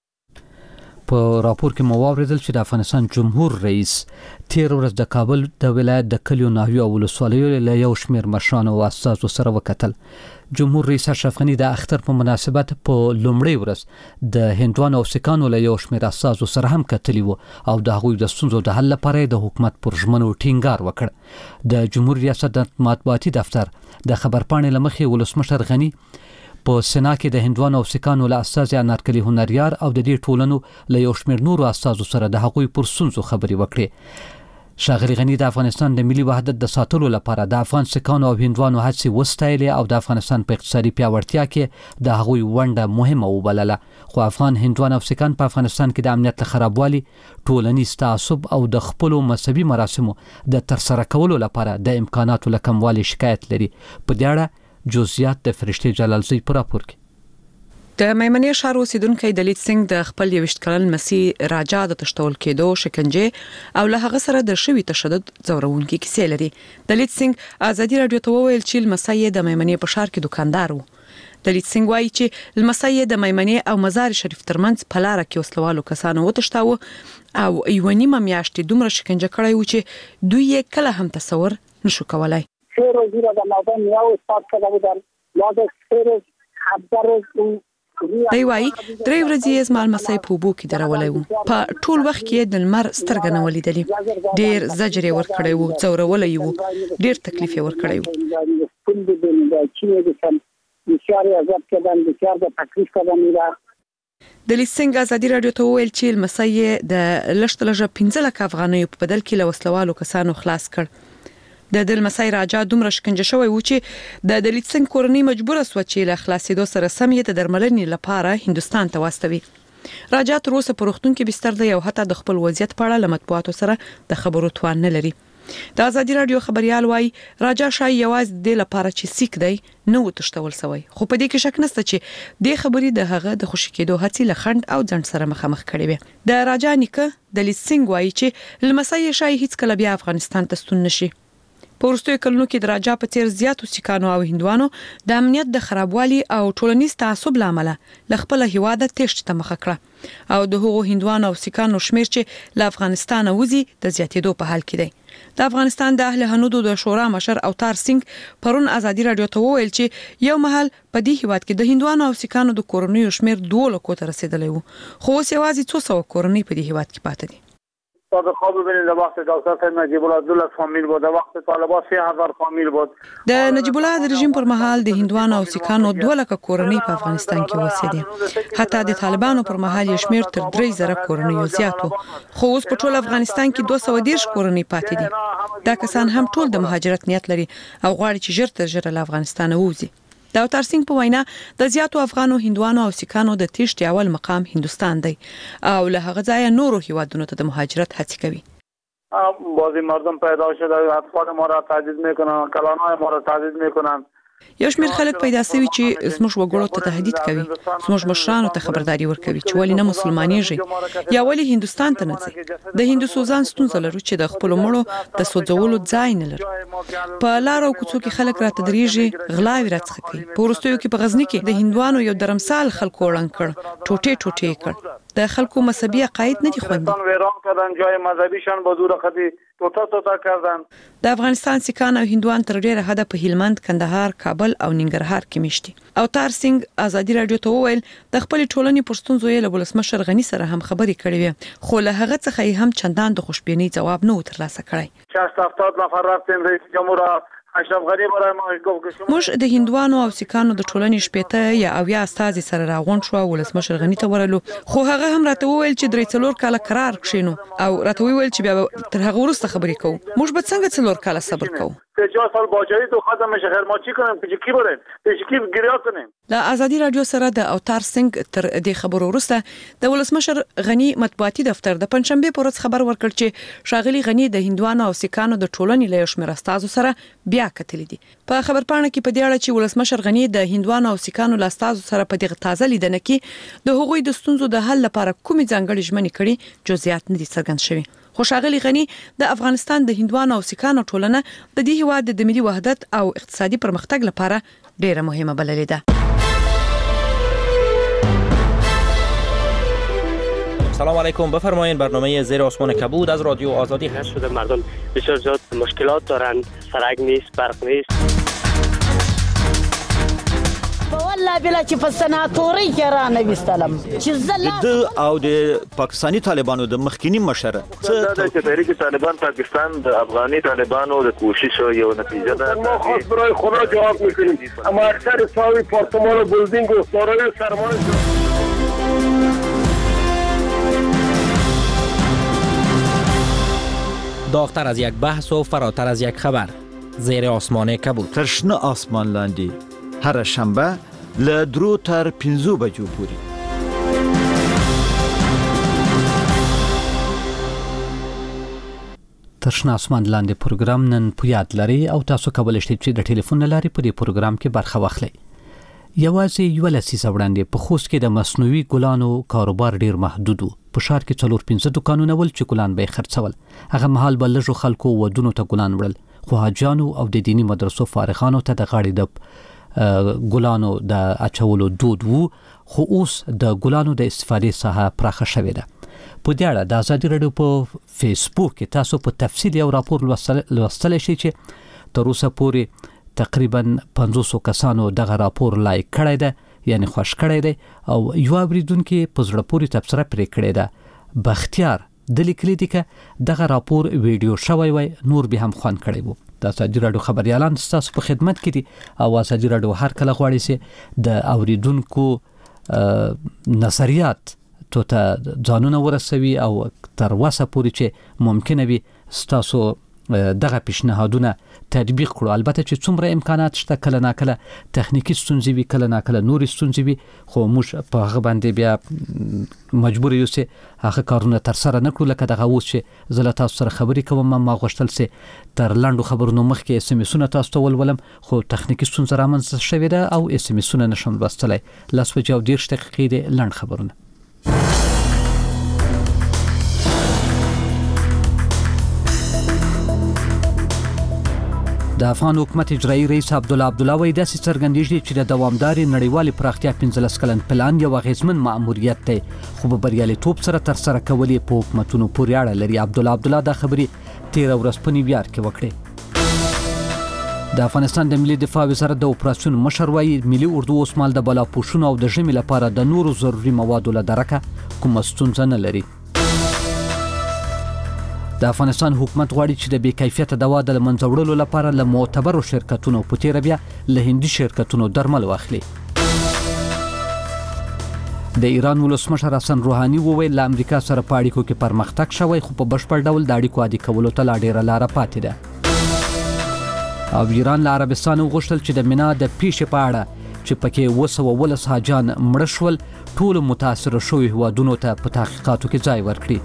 Speaker 1: په راپور کې مو واوریدل چې د افغانستان جمهور رئیس تیر ورځ د کابل د ولایت د کلیو ناحیو او ولسوالیو له یو شمېر مشرانو او استازو سره وکتل. جمهور رئیس اشرف غنی د اختر په مناسبت په لومړۍ ورځ د هندوانو او سیکانو له یو شمېر استازو سره هم کتلی و او د هغوی د ستونزو د حل لپاره د حکومت پر ژمنو ټینګار وکړ. د جمهور ریاست د مطبوعاتي دفتر د خبرپاڼې له مخې ولسمشر غنی په سنا کې د هندوانو او سیکانو له استازي انارکلي هنریار او د دې ټولنو له یو شمېر نورو استازو سره د هغوی پر ستونزو خبرې وکړې. ښاغلي غني د افغانستان د ملي وحدت د ساتلو لپاره د افغان سیکانو او هندوانو هڅې وستایلې او د افغانستان په اقتصادي پیاوړتیا کې د هغوی ونډه مهمه وبلله. خو افغان هندوان او سیکان په افغانستان کې د امنیت له خرابوالي، ټولنیز تعصب او د خپلو مذهبي مراسمو د ترسره کولو لپاره د امکاناتو له کموالي شکایت لري. په دې اړه جزئیات د فرشتې جلالزی په راپور کې.
Speaker 7: د میمنې ښار اوسیدونکی دلیت سنگ د خپل یویشت کلن مسیح راجا د تشتول کېدو، شکنجې او له هغه سره د شوي تشدد ځورونکي کیسې لري. دلیت سنگ ازادي راډیو ته وویل چې لمسی یې د میمنې په ښار کې دکاندار و. دلیت سنگ وایي چې لمسی یې د میمنې او مزار شریف ترمنځ په لاره کې وسلوالو کسانو وتښتاوه او یوه نیمه میاشتې دومره شکنجه کړی و چې دوی یې کله هم تصور نشو کولای.
Speaker 3: سه روزی را در مادان نیاو استاد کرده بودن. ما در سه روز هفده روز اون
Speaker 7: دی وایي درې ورځې یې زما لمسی په اوبو کې درولی و. په ټول وخت کې د لمر سترګه نه ولیدلې. ډېر زجر یې ورکړی و، ځورولی یې و، ډېر تکلیف یې ورکړی و.
Speaker 3: بسیار ازاد کردن، بسیار به تکلیف کردن میره.
Speaker 7: دلیت سنگ ازادي رادیو ته ویل چې لمسۍ د لشتلجه پنځه لک افغانۍ په بدل کې له وسلوالو کسانو خلاص کړ د دلمسۍ راجا دومره شکنجه شوی و چې د دلیت سنگ کورنۍ مجبوره سو چې له خلاصېدو سره سم یې د درملنې لپاره هندستان ته واستوي. راجا تر اوسه په روغتون کې بستر دی او حتی د خپل وضعیت په اړه له مطبوعاتو سره د خبرو توان نه لري. د ازادي رادیو خبريال وايي راجا شای یوازې د لپاره چې سیک دی نو تشتول سوی، خو په دې کې شک نشته چې د خبرې د هغه د خوشی کېدو هڅې لخند او ځند سره مخامخ کړي وي. د راجا نیکه دلیت سنگ وايي چې لمسۍ شای هیڅ کله بیا افغانستان ته ستون نشي. په وروستیو کلونو کې د راجا په څیر زیاتو سیکانو او هندوانو د امنیت د خرابوالي او ټولنیز تعصب لامل ل خپل هیواد تېښتې ته مخه کړه او د هغو هندوانو او سیکانو شمیر چې له افغانستان وځي د زیاتېدو په حال کې دی. د افغانستان د اهل حنودو د شورا مشر اوتار سنگ پرون ازادي رادیو ته وویل چې یو محل په دې هیواد کې د هندوانو او سیکانو د کورنیو شمیر دوه لکو ته رسیدلی وو، خو اوس یوازې څو سوه کورنۍ په دې هیواد کې پاتې دي.
Speaker 14: تا خواب ببینید در وقت دکتر نجیب الله دو لک فامیل بود، در وقت طالبان سه هزار فامیل بود.
Speaker 7: د نجیب الله د رژیم پر مهال د هندوانو او سیکانو دوه لک کورنۍ په افغانستان کې اوسېدي، حتی د طالبانو پر مهال یې شمیر تر درې زره کورنۍ زیات وو، خو اوس په ټول افغانستان کې دوه سوه دېرش کورنۍ پاتې دي. دا کسان هم ټول د مهاجرت نیت لري او غواړي چې ژر تر ژره له افغانستان ووځي. د اوتار سنگ په وینا د زیاتو افغانو هندوانو او سیکانو د تېښتې اول مقام هندستان دی او له هغه ځایه نورو هیوادونو ته د مهاجرت هڅې کوي.
Speaker 14: بعضی مردم پیدا شده اطفال ما را تهدید میکنن، کلانای ما را تهدید میکنن.
Speaker 7: یو شمېر خلک پیدا شوي چې زموږ وګړو ته تهدید کوي، زموږ مشرانو ته خبرداري ورکوي چې ولې نه مسلمانېږي یا ولې هندستان ته نه ځي. د هندو سوزان ستونزه لرو چې د خپلو مړو د سوځولو ځای نه لري. په لارو کوڅو کې خلک راته درېږي، غلاوې راڅخه کوي. په وروستیو کې په غزني کې د هندوانو یو درمسال خلکو ړنګ کړ، ټوټې ټوټې کړ. د خلکو مذهبي عقاید نه دي خوندي.
Speaker 14: ویران کردن، جای مذهبیشان با زور خودی توتا توتا کردن.
Speaker 7: د افغانستان سیکان او هندوان تر ډیره حده په هلمند، کندهار، کابل او ننګرهار کې میشتي. اوتار سنگ ازادي رادیو ته وویل د خپل ټولنې پر ستونزو یې له ولسمشر غني سره هم خبرې کړې وې، خو له هغه څخه یې هم چندان د خوشبینۍ ځواب نه و ترلاسه کړی.
Speaker 14: شصت هفتاد نفر رفتیم رئیس جمهور اشرف غنی برای ما گفت که شما
Speaker 7: موږ د هندوانو او سیکانو د ټولنې شپېته یا اویا استازي سره راغونډ شو، ولسمشر غني ته ورلو، خو هغه هم راته وویل چې درې څلور کاله قرار کښینو او راته وویل چې بیا تر هغه وروسته خبرې کوو. موږ به څنګه څلور کاله صبر کوو؟
Speaker 14: پنجاه سال باجایی تو ختم میشه، خیر ما چی کنیم؟ پیش کی بریم؟ پیش کی گریا کنیم؟
Speaker 7: د ازادي رادیو سره د اوتار سنگ تر دې خبرو وروسته د ولسمشر غني مطبوعاتي دفتر د پنځشنبه پر ورځ خبر ورکړ چې شاغلي غني د هندوانو او سیکانو د ټولنې له شمېر استازو سره بیا کتلې دي. په خبرپاڼه کې په دې اړه چې ولسمشر غني د هندوانو او سیکانو له استازو سره په دغه تازه لیدنه کې د هغوی د ستونزو د حل لپاره کومې ځانګړې ژمنې کړي جزئیات نه دي څرګند شوي. خو شاغلي غني د افغانستان د هندوانو او سیکانو ټولنه د دې هیواد د ملي وحدت او اقتصادي پرمختګ لپاره ډیره مهمه بللې ده.
Speaker 15: سلام علیکم، بفرمایید. برنامه زیر آسمان کبود از رادیو آزادی هست.
Speaker 16: شده مردم بسیار زیاد مشکلات دارند، سرک نیست، برق نیست.
Speaker 17: والله بلا چې په سناتوري کې را نه وستلم چې زلا
Speaker 18: د او د پاکستانی طالبانو د مخکینی مشره
Speaker 2: څه د تحریک طالبان پاکستان د افغاني طالبانو د کوشش یو نتیجه ده.
Speaker 14: ما خاص برای خدا جواب میکنیم، اما اکثر ساوی پارتمان و بلدینگ و سارای سرمان
Speaker 15: داغتر از یک بحث و فراتر از یک خبر. زیر آسمان کبود.
Speaker 18: ترشنه آسمان لاندی هر شنبه له درو تر پنځو بجو پورې.
Speaker 1: ترشنه آسمان لاندې پروګرام نن په یاد لري او تاسو کولای شئ چې د ټلیفون لارې په دې پروګرام کې برخه واخلئ. یوازې یو لسیزه وړاندې په خوست کې د مصنوعي ګلانو کاروبار ډیر محدود و. په ښار کې څلور پنځه دکانونه ول چې ګلان به خرڅول. هغه مهال به لږو خلکو ودونو ته ګلان وړل، خو حاجیانو او د دینی مدرسو فارغانو ته د غاړې د ګلانو د اچولو دود وو، خو اوس د ګلانو د استفادې ساحه پراخه شوې ده. په دې اړه د ازادي رادیو په فیسبوک کې تاسو په تفصیل یو راپور لوستلی شئ چې تر اوسه پورې تقریبا پنځوس کسانو دغه راپور لایک کړی ده، یعنی خوښ کړی دی، او یو اوریدونکي په زړه پورې تبصره پرې کړې ده. بختیار د لیکلي دي که دغه راپور ویډیو شوی وای نور به هم خوند کړی وو. د ازادي رادیو خبريالان ستاسو په خدمت کې دي او ازادي رادیو هر کله غواړي چې د اوریدونکو نظریات تو ته ځانونه ورسوي او تر وسه پورې چې ممکنه وي ستاسو دغه پیشنهادونه تطبیق کړو. البته چې څومره امکانات شته، کله ناکله تخنیکی ستونزې وي، کله ناکله نورې ستونزې وي، خو موږ په هغه باندې بیا مجبور یو چې هغه کارونه تر سره نه کړو. لکه دغه اوس چې زه له تاسو سره خبرې کوم، ما غوښتل چې تر لنډو خبرونو مخکې اس ام اسونه تاسو ته ولولم، خو تخنیکی ستونزه رامنځته شوې ده او اس ام اسونه نشم لوستلی. لس بجې او دېرش دقیقې دي لنډ خبرونه. د افغان حکومت اجرایی رئیس عبدالله عبدالله وایي داسې څرګندېږي چې د دوامدارې نړیوالې پراختیا پنځلس کلن پلان یو اغېزمن مأموریت دی، خو په بریالیتوب سره ترسره کول یې په حکومتونو پورې اړه لري. عبدالله عبدالله دا خبرې تېره ورځ په نیویارک کې وکړې. د افغانستان د ملي دفاع وزارت د اپراسیون مشر وایي ملي اردو اوس مهال د بلاپوشونو او د ژمي لپاره د نورو ضروري موادو له درکه کومه ستونزه نه لري. د افغانستان حکومت غواړي چې د بې کیفیته دوا د منځه وړلو لپاره له معتبرو شرکتونو په تېره بیا له هندي شرکتونو درمل واخلي. د ایران ولسمشر حسن روحاني وویل له امریکا سره په اړیکو کې پرمختګ شوی، خو په بشپړ ډول د اړیکو عادي کولو ته لا ډېره لاره پاتې ده. او ایران له عربستان وغوښتل چې د مینا د پیښې په اړه چې پکې اوه سوه ولس حاجان مړه شول ټولو متاثره شویو هیوادونو ته په تحقیقاتو کې ځای ورکړي.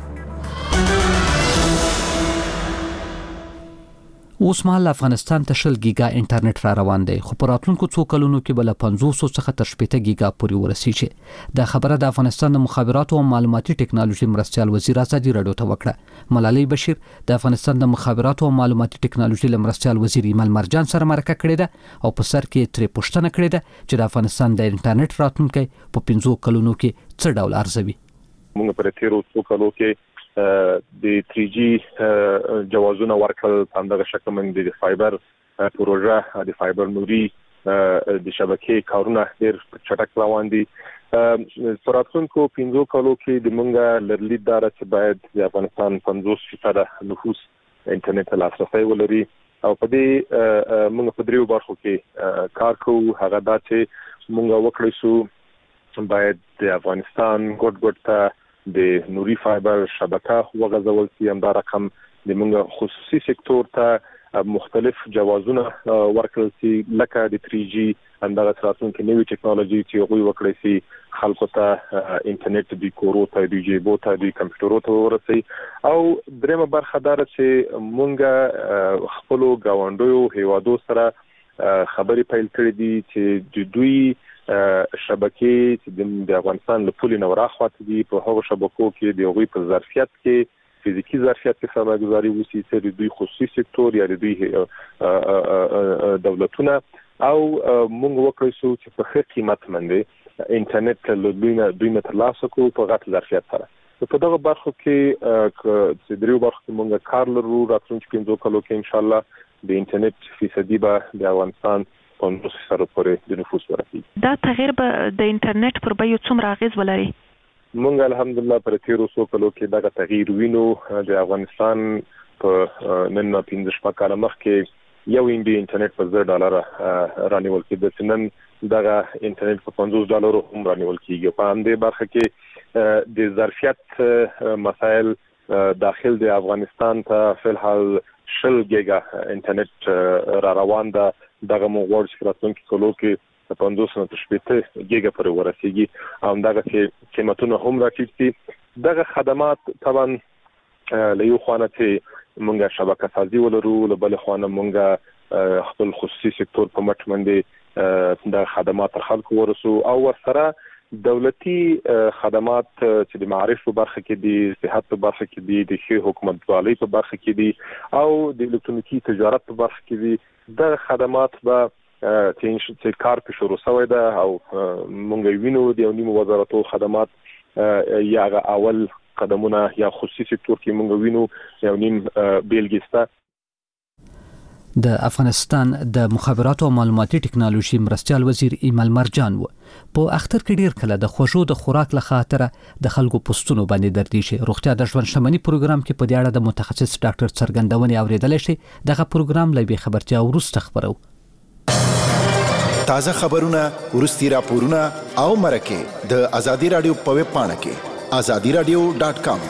Speaker 1: اوس مهال افغانستان ته شل گیگا انټرنیټ را روان دی، خو په راتلونکو څو کلونو کې به له پنځوسو څخه تر شپېته گیگا پورې ورسیږي. دا خبره د افغانستان د مخابراتو او معلوماتي ټکنالوژي مرستیال وزیر ازادي راډیو ته وکړه. ملالۍ بشیر د افغانستان د مخابراتو او معلوماتي ټکنالوژي مرستیال وزیر ایمل مرجان سره مرکه کړې ده او په سر کې ترې پوښتنه کړې ده چې د افغانستان د انټرنیټ راتلونکی په پنځو کلونو کې څه ډول ارزوي.
Speaker 2: موږ پر تیرو څو کلونو کې د تری جی جوازونه ورکړل، همدغه شکل من د فایبر پروژه د فایبر نوري د شبکې کارونه ډېر چټک روان دي. په راتلونکو پنځو کالو کې د موږ لرلید دار چې باید د افغانستان پنځوس فیصده نفوس انټرنیټ ته لاسرسی ولري او په دې موږ په دریو برخو کې کار کوو. هغه دا چې موږ وکړی سو باید د افغانستان ګډ ګډ ته د نوري فایبر شبکه وغځول شي، همدا رقم د موږ خصوصي سکتور ته مختلف جوازونه ورکړل شي لکه د تری جی همدغه راتلونکي نوې ټکنالوژي چې هغوی وکړی شي خلکو ته انټرنیټ د کورو ته د جیبو ته د کمپیوټرو ته ورسي. او درېمه برخه دا چې موږ خپل ګاونډیو هیوادو سره خبرې پیل کړې دي چې د دوی شبکې چې د افغانستان له پولې نه وراخواته دي په هغو شبکو کې د هغوی په ظرفیت کې فزیکي ظرفیت کې سرمایه‌ګذاري وشي چې د دوی خصوصي سکتور یا د دوی دولتونه او موږ وکړی شو چې په ښه قیمت باندې انټرنیټ له دوی نه دوی نه ترلاسه کړو په غټ ظرفیت سره. په دغه برخو کې چې دریو برخو کې موږ کار لرو. راتلونکي پنځو کالو کې انشاءالله د انټرنیټ فیصدي به د افغانستان پنځوس سره پورې د نفوس ورسیږي.
Speaker 19: دا تغییر به د انټرنیټ پر بیو څومره اغیز ولري؟
Speaker 2: موږ الحمدلله پر تیرو څو کلو کې دغه تغییر وینو. د افغانستان په نن پنځه شپږ کاله مخکې یو ام بي انټرنیټ په زر ډالر رانیول کېده، چې نن دغه انټرنیټ په پنځوس ډالرو هم رانیول کېږي. په همدې برخه کې د ظرفیت مسایل داخل د افغانستان ته فلحال شل گیگا انټرنیټ را روان ده. دغه موږ چې راتلونکي کلو کې پنځوس نه تر شپېته گیگا پورې ورسیږي او دغه چې قیمتونه هم راټیټ شي. دغه خدمات طبعا له یو خوا نه چې موږ شبکه سازي ولرو، له بل خوا نه موږ خپل خصوصي سکتور په مټ باندې د خدمات تر خلکو ورسو او ورسره دولتي خدمات چې د معارف په برخه کې دي، صحت په برخه کې دي، د ښه حکومتولۍ په برخه کې دي او د الکترونیکي تجارت په برخه کې دي. د خدمات به چې کار په شروع شوی ده او مونږ وینو د یو نیمو وزارتو خدمات یا اول قدمونه یا خصوصي سکتور کې مونږ وینو یو نیم بیلګې شته.
Speaker 1: د افغانستان د مخابراتو او معلوماتي ټکنالوژي مرستیال وزیر ایمل مرجان و په اختر کې ډیر کله د خوشو د خوراک له خاطر د خلکو پوسټونو باندې دردي شي. روغتیا د ژوند شمنی پروګرام کې په دې اړه د متخصص ډاکټر څرګندونې اوریدل شي. دغه پروګرام لوي خبرتیا ورسته خبرو.
Speaker 8: تازه خبرونه، ورستي راپورونه او مرکه د ازادي رادیو په ویب پاڼه کې azadi radio dot com.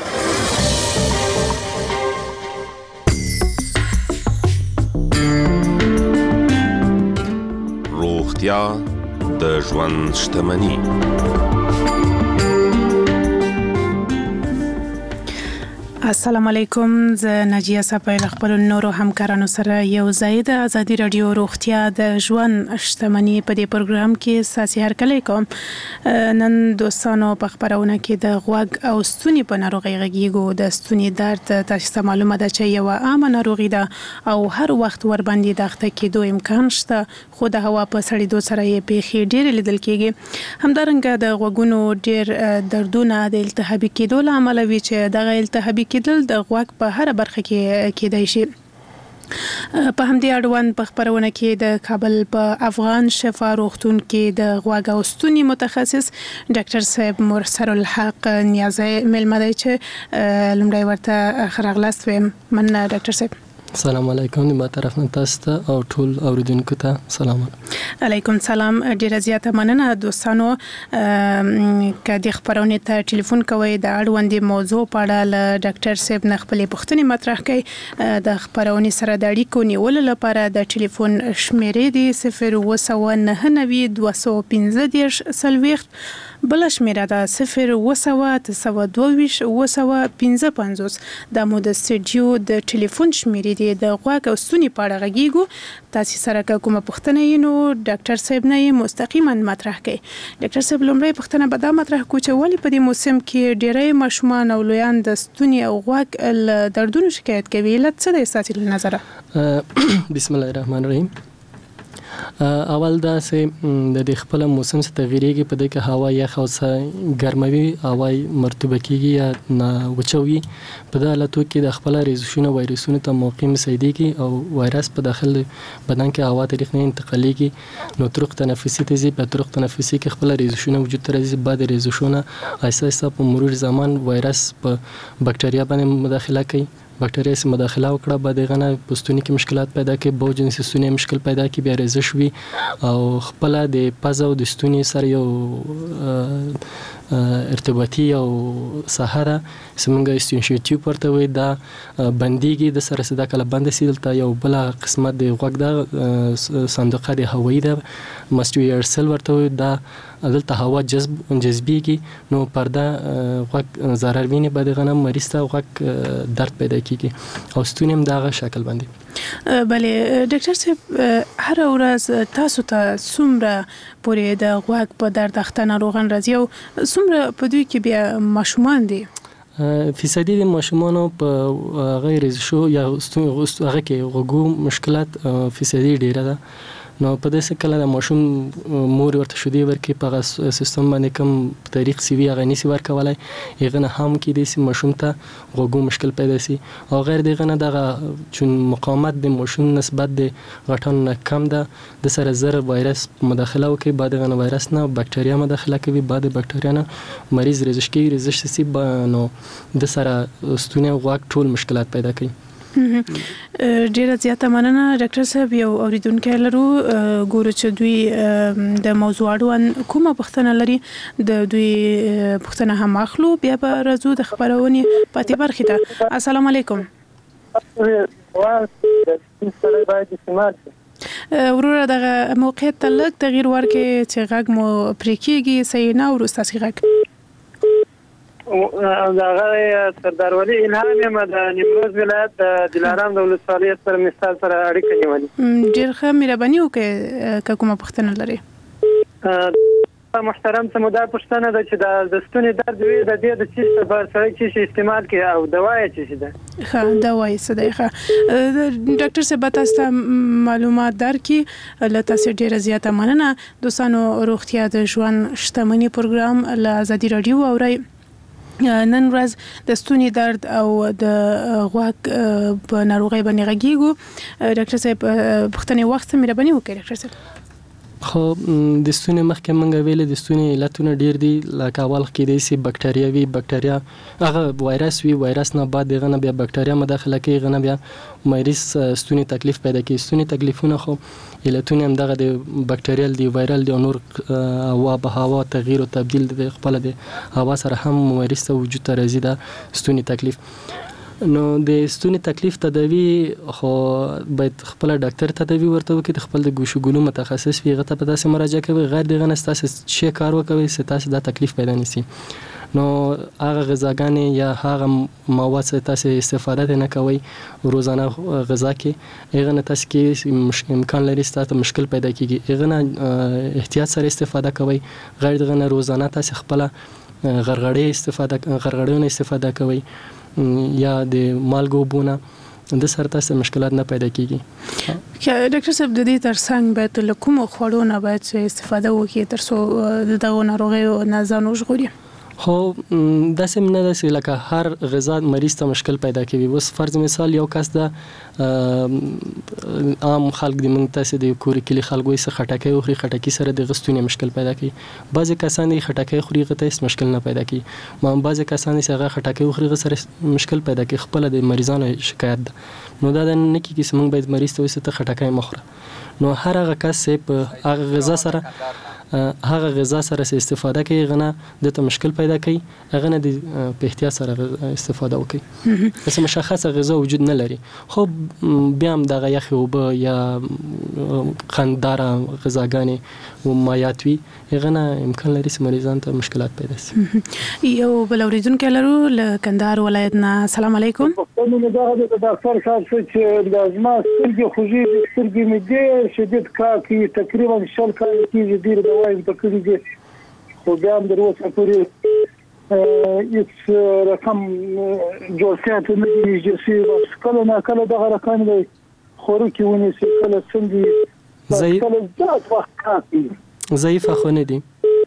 Speaker 20: روغتیا د ژوند شتمني.
Speaker 21: السلام علیکم، زه ناجیه صافی له خپلو نورو همکارانو سره یو ځای د ازادي رادیو روغتیا د ژوند شتمني په دې پروګرام کې ساسي هرکلی کوم. نن دوستانو په خبرونه کې د غوږ او ستوني په ناروغۍ غږیږو. د ستوني درد تاسو ته معلومه ده چې یو عامه ناروغي ده او هر وخت ور باندې د اخته کېدو امکان شته، خو د هوا په سړېدو سره یې پیښې ډېرې لیدل کېږي. همدارنګه د غوږونو ډېر دردونه د التهابي کېدو له امله وي چې دغه التهابي کېدل د غوږ په هر برخه کې کېدای شي. په همدې اړوند په خبرونه کې د کابل په افغان شفا روغتون کې د غوږ او ستوني متخصص ډاکټر صاحب مرسل الحق نیازی مېلمه دی چې لومړی ورته ښه راغلاست وایم. مننه ډاکټر صاحب.
Speaker 22: سلام علیکم، د ما طرف نه تاسو ته او ټول اوریدونکو ته سلام.
Speaker 21: علیکم سلام. ډیره زیاته مننه دوستانو. که د خبرونه ته ټلیفون کوئ د اړوندې موضوع په اړه له ډاکټر صاحب نه خپلې پوښتنې مطرح کړئ. د خبرونه سره د اړیکو نیولو لپاره د ټلیفون شمیرې دي صفر اووه سوه نهه نوي دوه سوه پنځه دېرش څلوېښت، بل شمیره ده صفر اووه سوه اته سوه دوه ویشت اووه سوه پنځه پنځوس. دا مو د سټډیو د ټلیفون شمیرې دي. د غوږ او ستوني په اړه غږیږو. تاسو سره کومه پوښتنه یې نو ډاکټر صاحب نه یې مستقیما مطرح کړئ. ډاکټر صاحب لومړی پوښتنه به دا مطرح کو چې ولې په دې موسم کې ډېری ماشومان او لویان د ستوني او غوږ له دردونو شکایت کوي؟ علت څه دی ستاسو له نظره؟
Speaker 22: بسم الله الرحمن الرحیم. اول دا سه د خپل موسم څخه تغییرېږي، په دې کې هوا یخ او څه ګرموي، هوا مرطوبه کیږي یا نه وچوي. په دې حالتو کې د خپل ریزوشونه وایرسونو ته موقع مساعدېږي او وایرس په داخل بدن کې هوا طریق نه انتقالېږي، نو طرق تنفسي ته ځي. په طرق تنفسي کې خپل ریزوشونه وجود ته راځي. بعد ریزوشونه آهسته آهسته په مرور زمان وایرس په بکټریا باندې مداخله کوي. بکټریا سره مداخله وکړه، بعد غنه په ستوني کې مشکلات پیدا کوي، بو جنس ستوني مشکل پیدا کوي، بیا ریزش وي او خپل د پزه او د ستوني سره یو ارتباطي او سهره سمونږه استینشیټیو پورته وي، دا بنديږي. د سره صدا کله بند سي. دلته یو بل قسمت د غوږ د صندوقه د هوایی د ماسټویر سیل ورته وي، دا دلته هوا جذب جذبيږي، نو پرده غوږ ضرر ویني، بعد غنه مریض ته غوږ درد پیدا کیږي او ستوني هم دغه شکل باندې.
Speaker 21: بله ډاکټر صاحب، هر ورځ تاسو ته څومره پورې د غوږ په درد اخته ناروغان راځي او څومره په دوی کې بیا ماشومان دي؟
Speaker 22: فیصدي د ماشومانو په غیر شو یا هغه کې غوږو مشکلات فیصدي ډیره ده. نو په دې کله د ماشوم مور ورته شودي ورکې په سیستم باندې کوم طریق سی وی هغه نسی ورکولای، یغه نه هم کې د سیم ماشوم ته غوږو مشکل پیدا سي او غیر دغه نه دغه چون مقاومت د ماشوم نسبت د غټان نه کم ده، د سره زر وایرس مداخله وکي، بعد غنه وایرس نه بکټریا مداخله کوي، بعد بکټریا نه مریض ریزش کوي، ریزش سي نو د سره ستوني غوږ ټول مشکلات پیدا کوي.
Speaker 21: ډیره زیاته مننه ډاکټر صاحب. یو اوریدونکو لرو ګورو چې دوی د موضوع اړوند کومه پوښتنه لري، د دوی پوښتنه هم اخلو، بیا به راځو د خبرونې پاتې برخې ته. السلام علیکم. وروره دغه موقعیت ته لږ تغییر ورکړئ چې غږ مو پرې کېږي، صحیح نه اورو ستاسې غږ.
Speaker 23: دغه سردار ولی الهام یم د نیمروز ولایت د دلارام د ولسوالۍ سره مثال سره اړیکه نیولې.
Speaker 21: ډېر ښه، مهرباني وکړئ که کومه پوښتنه لرئ.
Speaker 23: محترم سمودای پوښتنه ده چې د ستوني درد وي، د دې د څه په سره چې استعمال کوي او دوا یې څه ده؟
Speaker 21: ښه، دوا یې څه ده؟ ښه ډاکټر صاحب تاسو ته معلومات درکړي، له تاسو ډیره زیاته مننه. دوستانو، روغتیا د ژوند شتمني پروګرام له ازادي رادیو اورئ. نن ورځ د ستوني درد او د غوږ په ناروغۍ باندې غږیږو. ډاکټر صاحب پوښتنې وخت مهرباني وکړئ. ډاکټر صاحب
Speaker 22: خو د ستوني مخکې مونږ ویل د ستوني علتونه ډیر دي لکه اول کې د سی بکټریا وی بکټریا هغه وایرس وی وایرس نه بعد دغه نه بیا بکټریا مداخله کوي غنه بیا مریض ستوني تکلیف پیدا کوي ستوني تکلیفونه خو علتونه هم دغه د بکټریال دی وایرال دی نور هوا به هوا تغییر او تبديل د خپل د هوا سره هم مریض ته وجود ته راځي د ستوني تکلیف نو د ستوني تکلیف تداوی خو باید خپل ډاکټر تداوی ورته وکړي د خپل د ګوشګونو متخصص وي غته په تاسو مراجعه کوي غیر دغه نستاسو شي کار وکوي ستاسو د تکلیف پیدا نشي نو هغه غذاګانې یا هغه مواد چې تاسو استفاده نه کوي روزانه غذا کې هغه نه تاسو کې امکان لري ستاسو مشکل پیدا کیږي هغه نه احتیاط سره استفاده کوي غیر دغه نه روزانه تاسو خپل غرغړې استفاده غرغړونه استفاده کوي یا د مالګو بونه د سر تاسو مشکلات نه پیدا کیږي
Speaker 21: ډاکټر صاحب د دې ترڅنګ باید له کوم خوړو نه باید استفاده وکړي ترڅو دغه ناروغیو نه ځان وژغوري
Speaker 22: خو داسې نه داسې لکه هر غذا مریض ته مشکل پیدا کوي اوس فرض مثال یو کس د عام خلک د موږ تاسو د کوري کلی خلکو یې خټکۍ او خټکۍ سره د غستونی مشکل پیدا کوي بعضی کسان یې خټکۍ خوري غته هیڅ مشکل نه پیدا کوي ما بعضی کسان یې هغه خټکۍ خوري غ سره مشکل پیدا کوي خپل د مریضانو شکایت ده نو دا نه کی چې موږ باید مریض ته وسته خټکۍ مخوره نو هر هغه کس په هغه غذا سره هغه غذا سره استفاده کوي غنه د ته مشکل پیدا کوي هغه نه د په احتیاط سره استفاده وکړي بس مشخصه غذا وجود نه لري خو بیا هم دغه یخ او به یا خنداره غذاګانې او مایات وي هغه نه امکان لري چې مریضان ته مشکلات پیدا شي
Speaker 21: یو بل اوریدونکو لرو له کندهار ولایت نه السلام علیکم
Speaker 3: نو دا د ډاکټر صاحب چې لازم سترګې خوږې سترګې مې دې شدید کاکي تقریبا شل کال کېږي ډیر دوايي په کړي دي خو بیا هم د اوسه پورې هیڅ رقم جوړ ته نه دي چې کله نه کله دغه رقم دی خورو کې ونیسي کله څنګه
Speaker 22: ضعیف
Speaker 3: کله ځات وخت کافي
Speaker 22: ضعیف خونه دي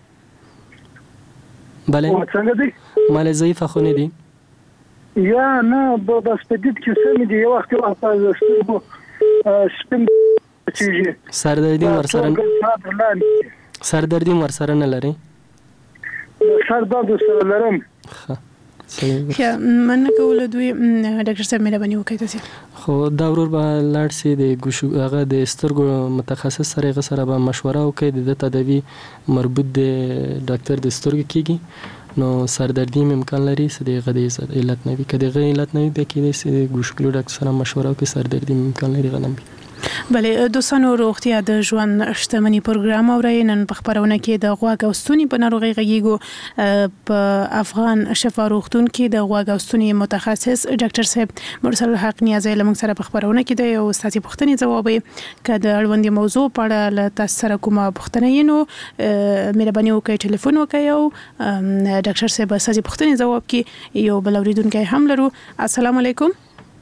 Speaker 22: بله
Speaker 3: څنګه دي
Speaker 22: مال ضعیف خونه دي
Speaker 3: یا نه به بس په دې کې څه دي یو وخت وخت ستاسو سپین چیږي
Speaker 22: سردردي ورسره سردردي ورسره نه لري
Speaker 3: سردرد سره لرم
Speaker 21: یا من کوله دوی ډاکټر صاحب مهرباني وکړئ تاسو
Speaker 22: خو دا ورور به لاړ سي د ګوشو هغه د سترګو متخصص سره غ سره به مشوره وکړي د تداوی مربوط د ډاکټر د سترګو کیږي نو سردردي امکان لري چې د غدې علت نه وي کله غي علت نه وي د کې د ګوشو ډاکټر سره مشوره وکړي سردردي امکان لري غنم
Speaker 21: بله دوستانو روغتیا د ژوند شتمنۍ پروګرام اورئ نن په خبرونه کې د غوږ او ستوني په ناروغي غږیږو په افغان شفا روغتون کې د غوږ او ستوني متخصص ډاکټر صاحب مرسل الحق نیازی لمن سره په خبرونه کې د یو ساتي پوښتنې جواب یې کده اړوندې موضوع په اړه له تاسو سره کومه پوښتنه یې نو مهرباني وکړئ ټلیفون وکړئ او ډاکټر صاحب ساتي پوښتنې جواب کې یو بل اوریدونکو هم لرو السلام علیکم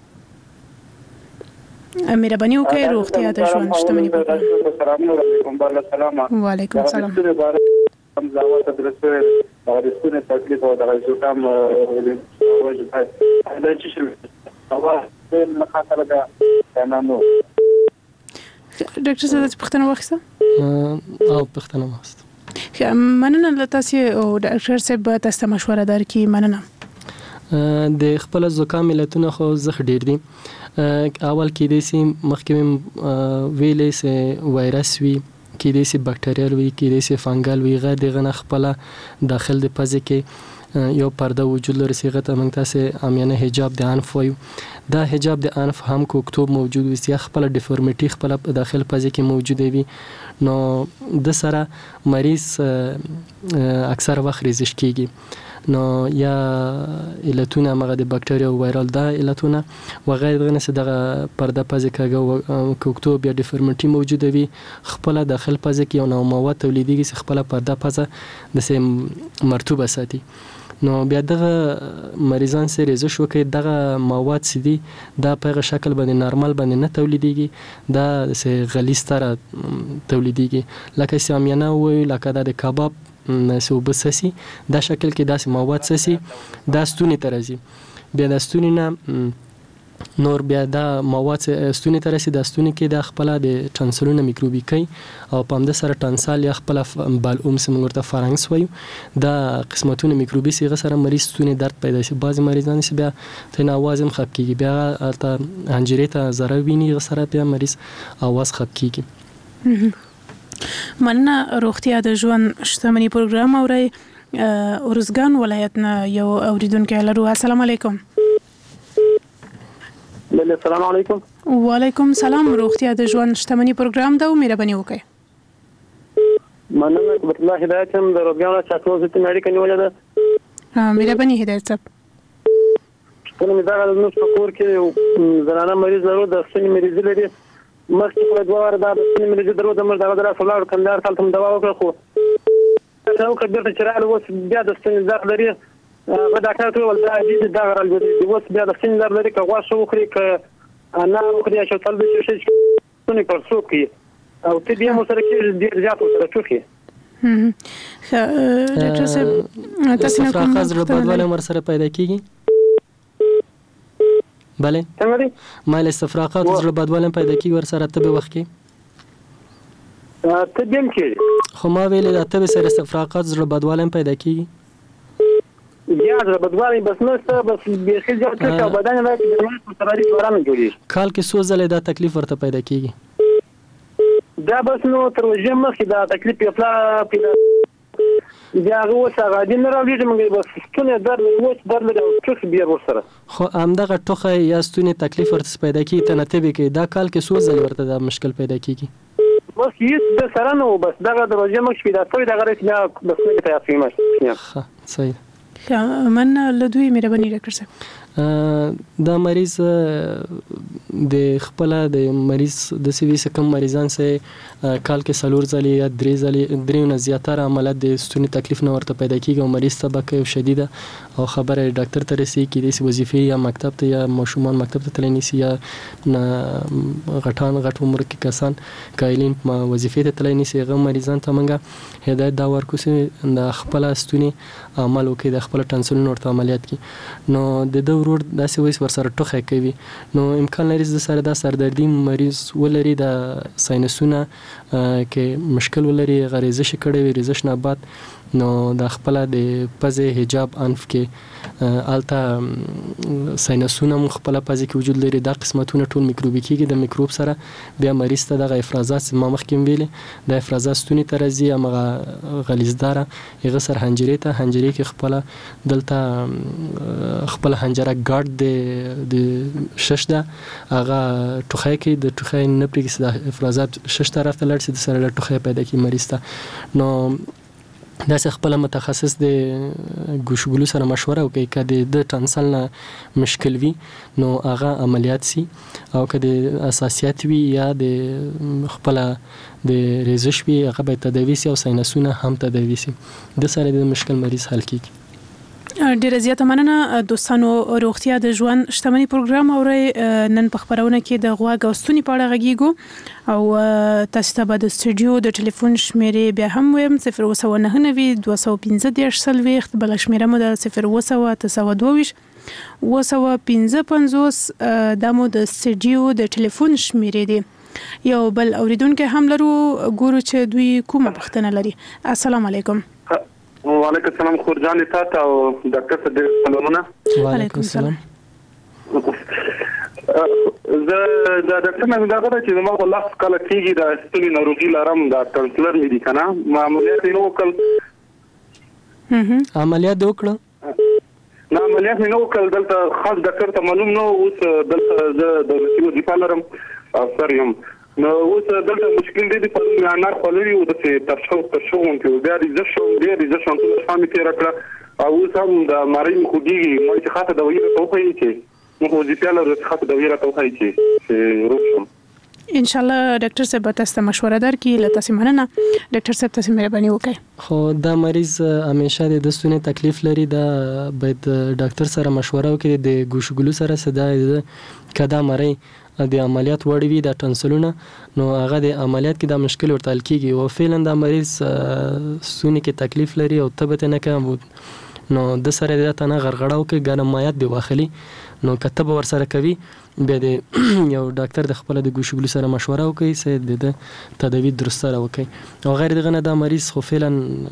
Speaker 21: مهرباني وکړئ روغتیا د ژوند شتمنۍ
Speaker 14: السلام علیکم بل سلام
Speaker 21: وعلیکم السلام
Speaker 14: هم زاوات درسه د ستوني تکلیف او د زکام وجه دا چې هوا د خاطر دا تمامو
Speaker 21: ډاکټر صاحب پښتنه واخیسته
Speaker 22: او پښتنه واخیسته
Speaker 21: مننه له تاسو او ډاکټر صاحب تاسو مشوره درکې مننه
Speaker 22: د خپل زکام علتونه خو زخ ډیر دي اول کې د سیم مخکې ویلې سه وایرس وی کې د سي بکټریال وی کې د سي فنګل وی غیر دغه خپل داخل د پزې کې یو پرده وجود لري صيغه ته موږ تاسو عامیانه حجاب د انف وایو دا حجاب د انف هم کوکتوب موجود وي چې خپل ډیفورمیټي خپل داخل پزې کې موجود وي نو د سره مریض اکثر وخت ریزش کیږي نو یا علتونه مغه د بکټریا او وایرال دا علتونه و غیر دغه نس دغه پرده پزې کېږي کوکتوب یا ډیفورمیټي موجود وي خپل داخل پزې کې یو نو مواد تولیديږي چې خپل پرده پزې د سیم مرطوبه ساتي نو بیا دغه مریضان سره ریزش وکړي دغه مواد سدي دا په شکل باندې نارمل باندې نه تولیديږي دا سه غلیظ تر تولیديږي لکه سامیانه وي لکه د کباب نسو بسسي دا شکل کې داسې مواد سسي دا ستوني ترازي بیا د ستوني نه نور بیا دا مواد ستوني ته رسي د ستوني کې د خپل د ټانسلونه میکروبي کوي او په همد سره ټانسال یا خپل بالعوم سم ورته فارنکس وایو دا قسمتونه میکروبي سیغه سره مریض ستوني درد پیدا شي. بعضی مریضان چې بیا تنه आवाज هم خپ کیږي بیا البته انجری ته ضرر ویني سره بیا مریض आवाज خپ کیږي.
Speaker 21: مننه. روغتیا د ژوند شتمنی پروګرام اوري ورزګان ولایت نه یو اوریدونکو لرو. السلام علیکم.
Speaker 23: بله السلام علیکم.
Speaker 21: وعلیکم سلام. روغتیا د ژوند شتمنی پروګرام دا مهرباني وکړئ.
Speaker 23: مننه. عبد الله هدایت هم د روغتیا چاټو زته اړیکه نیولې ده.
Speaker 21: مهرباني هدایت صاحب.
Speaker 23: کله مې دا غواړم نو کور کې زنانه مریض لرو د ستوني مریض لري مخکې په دوه ور دا د ستوني مریض درو د مردا غدرا فلار کندار تل تم دوا وکړه خو څو کډه ته چرال وس بیا د ستوني زړه لري غدا ډاکټر ته ول دا دې دا غرال دې وس بیا د ستوني زړه لري که غواړو وخري ک انا وخري چې تل به شي ستوني پر څوک او ته دې مو سره کې ډیر زیات سره چوخي.
Speaker 21: هم ډاکټر صاحب تاسو نه
Speaker 22: کوم څه په بدواله مر سره پیدا کیږي؟ بله
Speaker 23: څنګه دي
Speaker 22: مایل استفراقات زړه بدواله پیدا کیږي ور سره ته به وخت کې
Speaker 23: ته دیم کې
Speaker 22: خو ما ویل دا ته سره استفراقات زړه بدواله پیدا کیږي
Speaker 23: یا زړه بدواله بس نه بس به خل ځو ته بدن نه د سراري ورانه جوړي
Speaker 22: کال کې څو ځله دا تکلیف ورته پیدا کیږي
Speaker 23: دا بس نو تر وجه مخکې دا تکلیف پیدا پیدا بیا غوسه غادي نه راوړي موږ بس ستونه درد وڅ درد او څه بیا ورسره
Speaker 22: خو همدغه ټوخه یا ستونه تکلیف ورته پیدا کیږي ته نه تبي کې دا کال کې څو ځله ورته دا مشکل پیدا کیږي
Speaker 23: بس هیڅ د سره نو بس دغه د وجه مخکې پیدا شوی دغه رسمه بس نه ته افیمه
Speaker 22: ښه صحیح.
Speaker 21: من لدوی مهرباني ډاکټر صاحب.
Speaker 22: دا مریض د خپل د مریض د سوي سکم مریضان سه کال کې سلور ځلې یا درې ځلې درې نه زیاتره عملیات د ستوني تکلیف نه ورته پیدا کیږي او مریض ته بکه شدیده او خبره ډاکټر ته رسي کې د وظیفې یا مکتب ته یا ماشومان مکتب ته تللی نسی یا غټان غټ عمر کې کسان کایلین وظیفې ته تللی نسی غو مریضان ته منګه هدایت دا ورکو سي د خپل ستوني عمل وکړي د خپل ټانسل ورته عملیات کی نو د ورور داسې وایس ور سره ټوخه کوي نو امکان لري د سره د سردردي مریض ولري د ساينسونه کې مشکل ولري غریزه شکړې وي ریزش نه بعد نو د خپل د پزه حجاب انف کې التا ساينسونه خپل پزه کې وجود لري د قسمتونه ټول میکروبي کېږي د میکروب سره بیا مریض ته د افرازات ما مخکې ویلې د افرازات ستوني ترزي امغه غلیظدار یغه سر حنجري ته حنجري کې خپل دلته خپل حنجره ګارد د د شش ده هغه ټوخه کې د ټوخه نه پرېږي د افرازات شش طرف ته لړ سي د سره ټوخه پیدا کی مریض ته نو دا څه خپل متخصص د ګوشګلو سره مشوره وکړي کله د ټانسل نه مشکل وي نو هغه عملیات سي او کله اساسيات وي یا د خپل د ریزش وي هغه به تداوي سي او ساينسونه هم تداوي سي د سره د مشکل مریض حل کیږي.
Speaker 21: ډیره زیاته مننه دوستانو. روغتیا د ژوند شتمنی پروګرام اوري نن په خبرونه کې د غواګ او ستوني په اړه غږیږو او تاسو ته د سټوډیو د ټلیفون شمیرې بیا هم ویم صفر اووه نهه نوي دوه سوه پنځه دېرش څلوېښت بل شمیره مو د صفر اووه اته سوه دوه ویشت اووه سوه پنځه پنځوس دا مو د سټوډیو د ټلیفون شمیرې دی. یو بل اوریدونکو هم لرو ګورو چې دوی کومه پوښتنه لري. السلام علیکم.
Speaker 14: وعلیکم السلام خورجان تاسو او ډاکټر صدیق سلامونه.
Speaker 22: وعلیکم السلام.
Speaker 14: زه د ډاکټر نه دا غواړم چې ما په لاس کال کېږي د ستوني ناروغي لرم دا ټانسلر مې دي کنه معمولیت یې نو وکړ
Speaker 22: هم عملیات وکړه
Speaker 14: نه عملیات مې نو وکړ دلته خاص ډاکټر ته معلوم نو اوس دلته زه د رسیو دی پالرم افسر یم نو اوس دلته مشکل دی په انار خولري او د ترشو ترشو کې بیا ریزشن بیا ریزشن ټول فامي تیر کړ او اوس هم د ماري خوږي مې چې خاطر د ویره توخی چې نو وظیفه لري خاطر د ویره توخی چې روښم
Speaker 21: ان شاء الله ډاکټر صاحب تاسو ته مشوره درکړي لته سیمنه ډاکټر صاحب تاسو مهرباني وکړئ.
Speaker 22: خو دا مریض همیشه د دستونه تکلیف لري دا باید ډاکټر سره مشوره وکړي د ګوشګلو سره صدا کدا مری د عملیات وړوي د ټانسلونه نو هغه د عملیات کې د مشکل ورته کیږي او فعلا د مریض سونی کې تکلیف لري او تبته نه کوم نو د سره د تنه غرغړاو کې ګرم مایات دی واخلي نو کتب ور سره کوي بیا د یو ډاکټر د خپل د ګوشګلو سره مشوره وکړي چې د تداوی درست سره وکړي او غیر دغه نه د مریض خو فعلا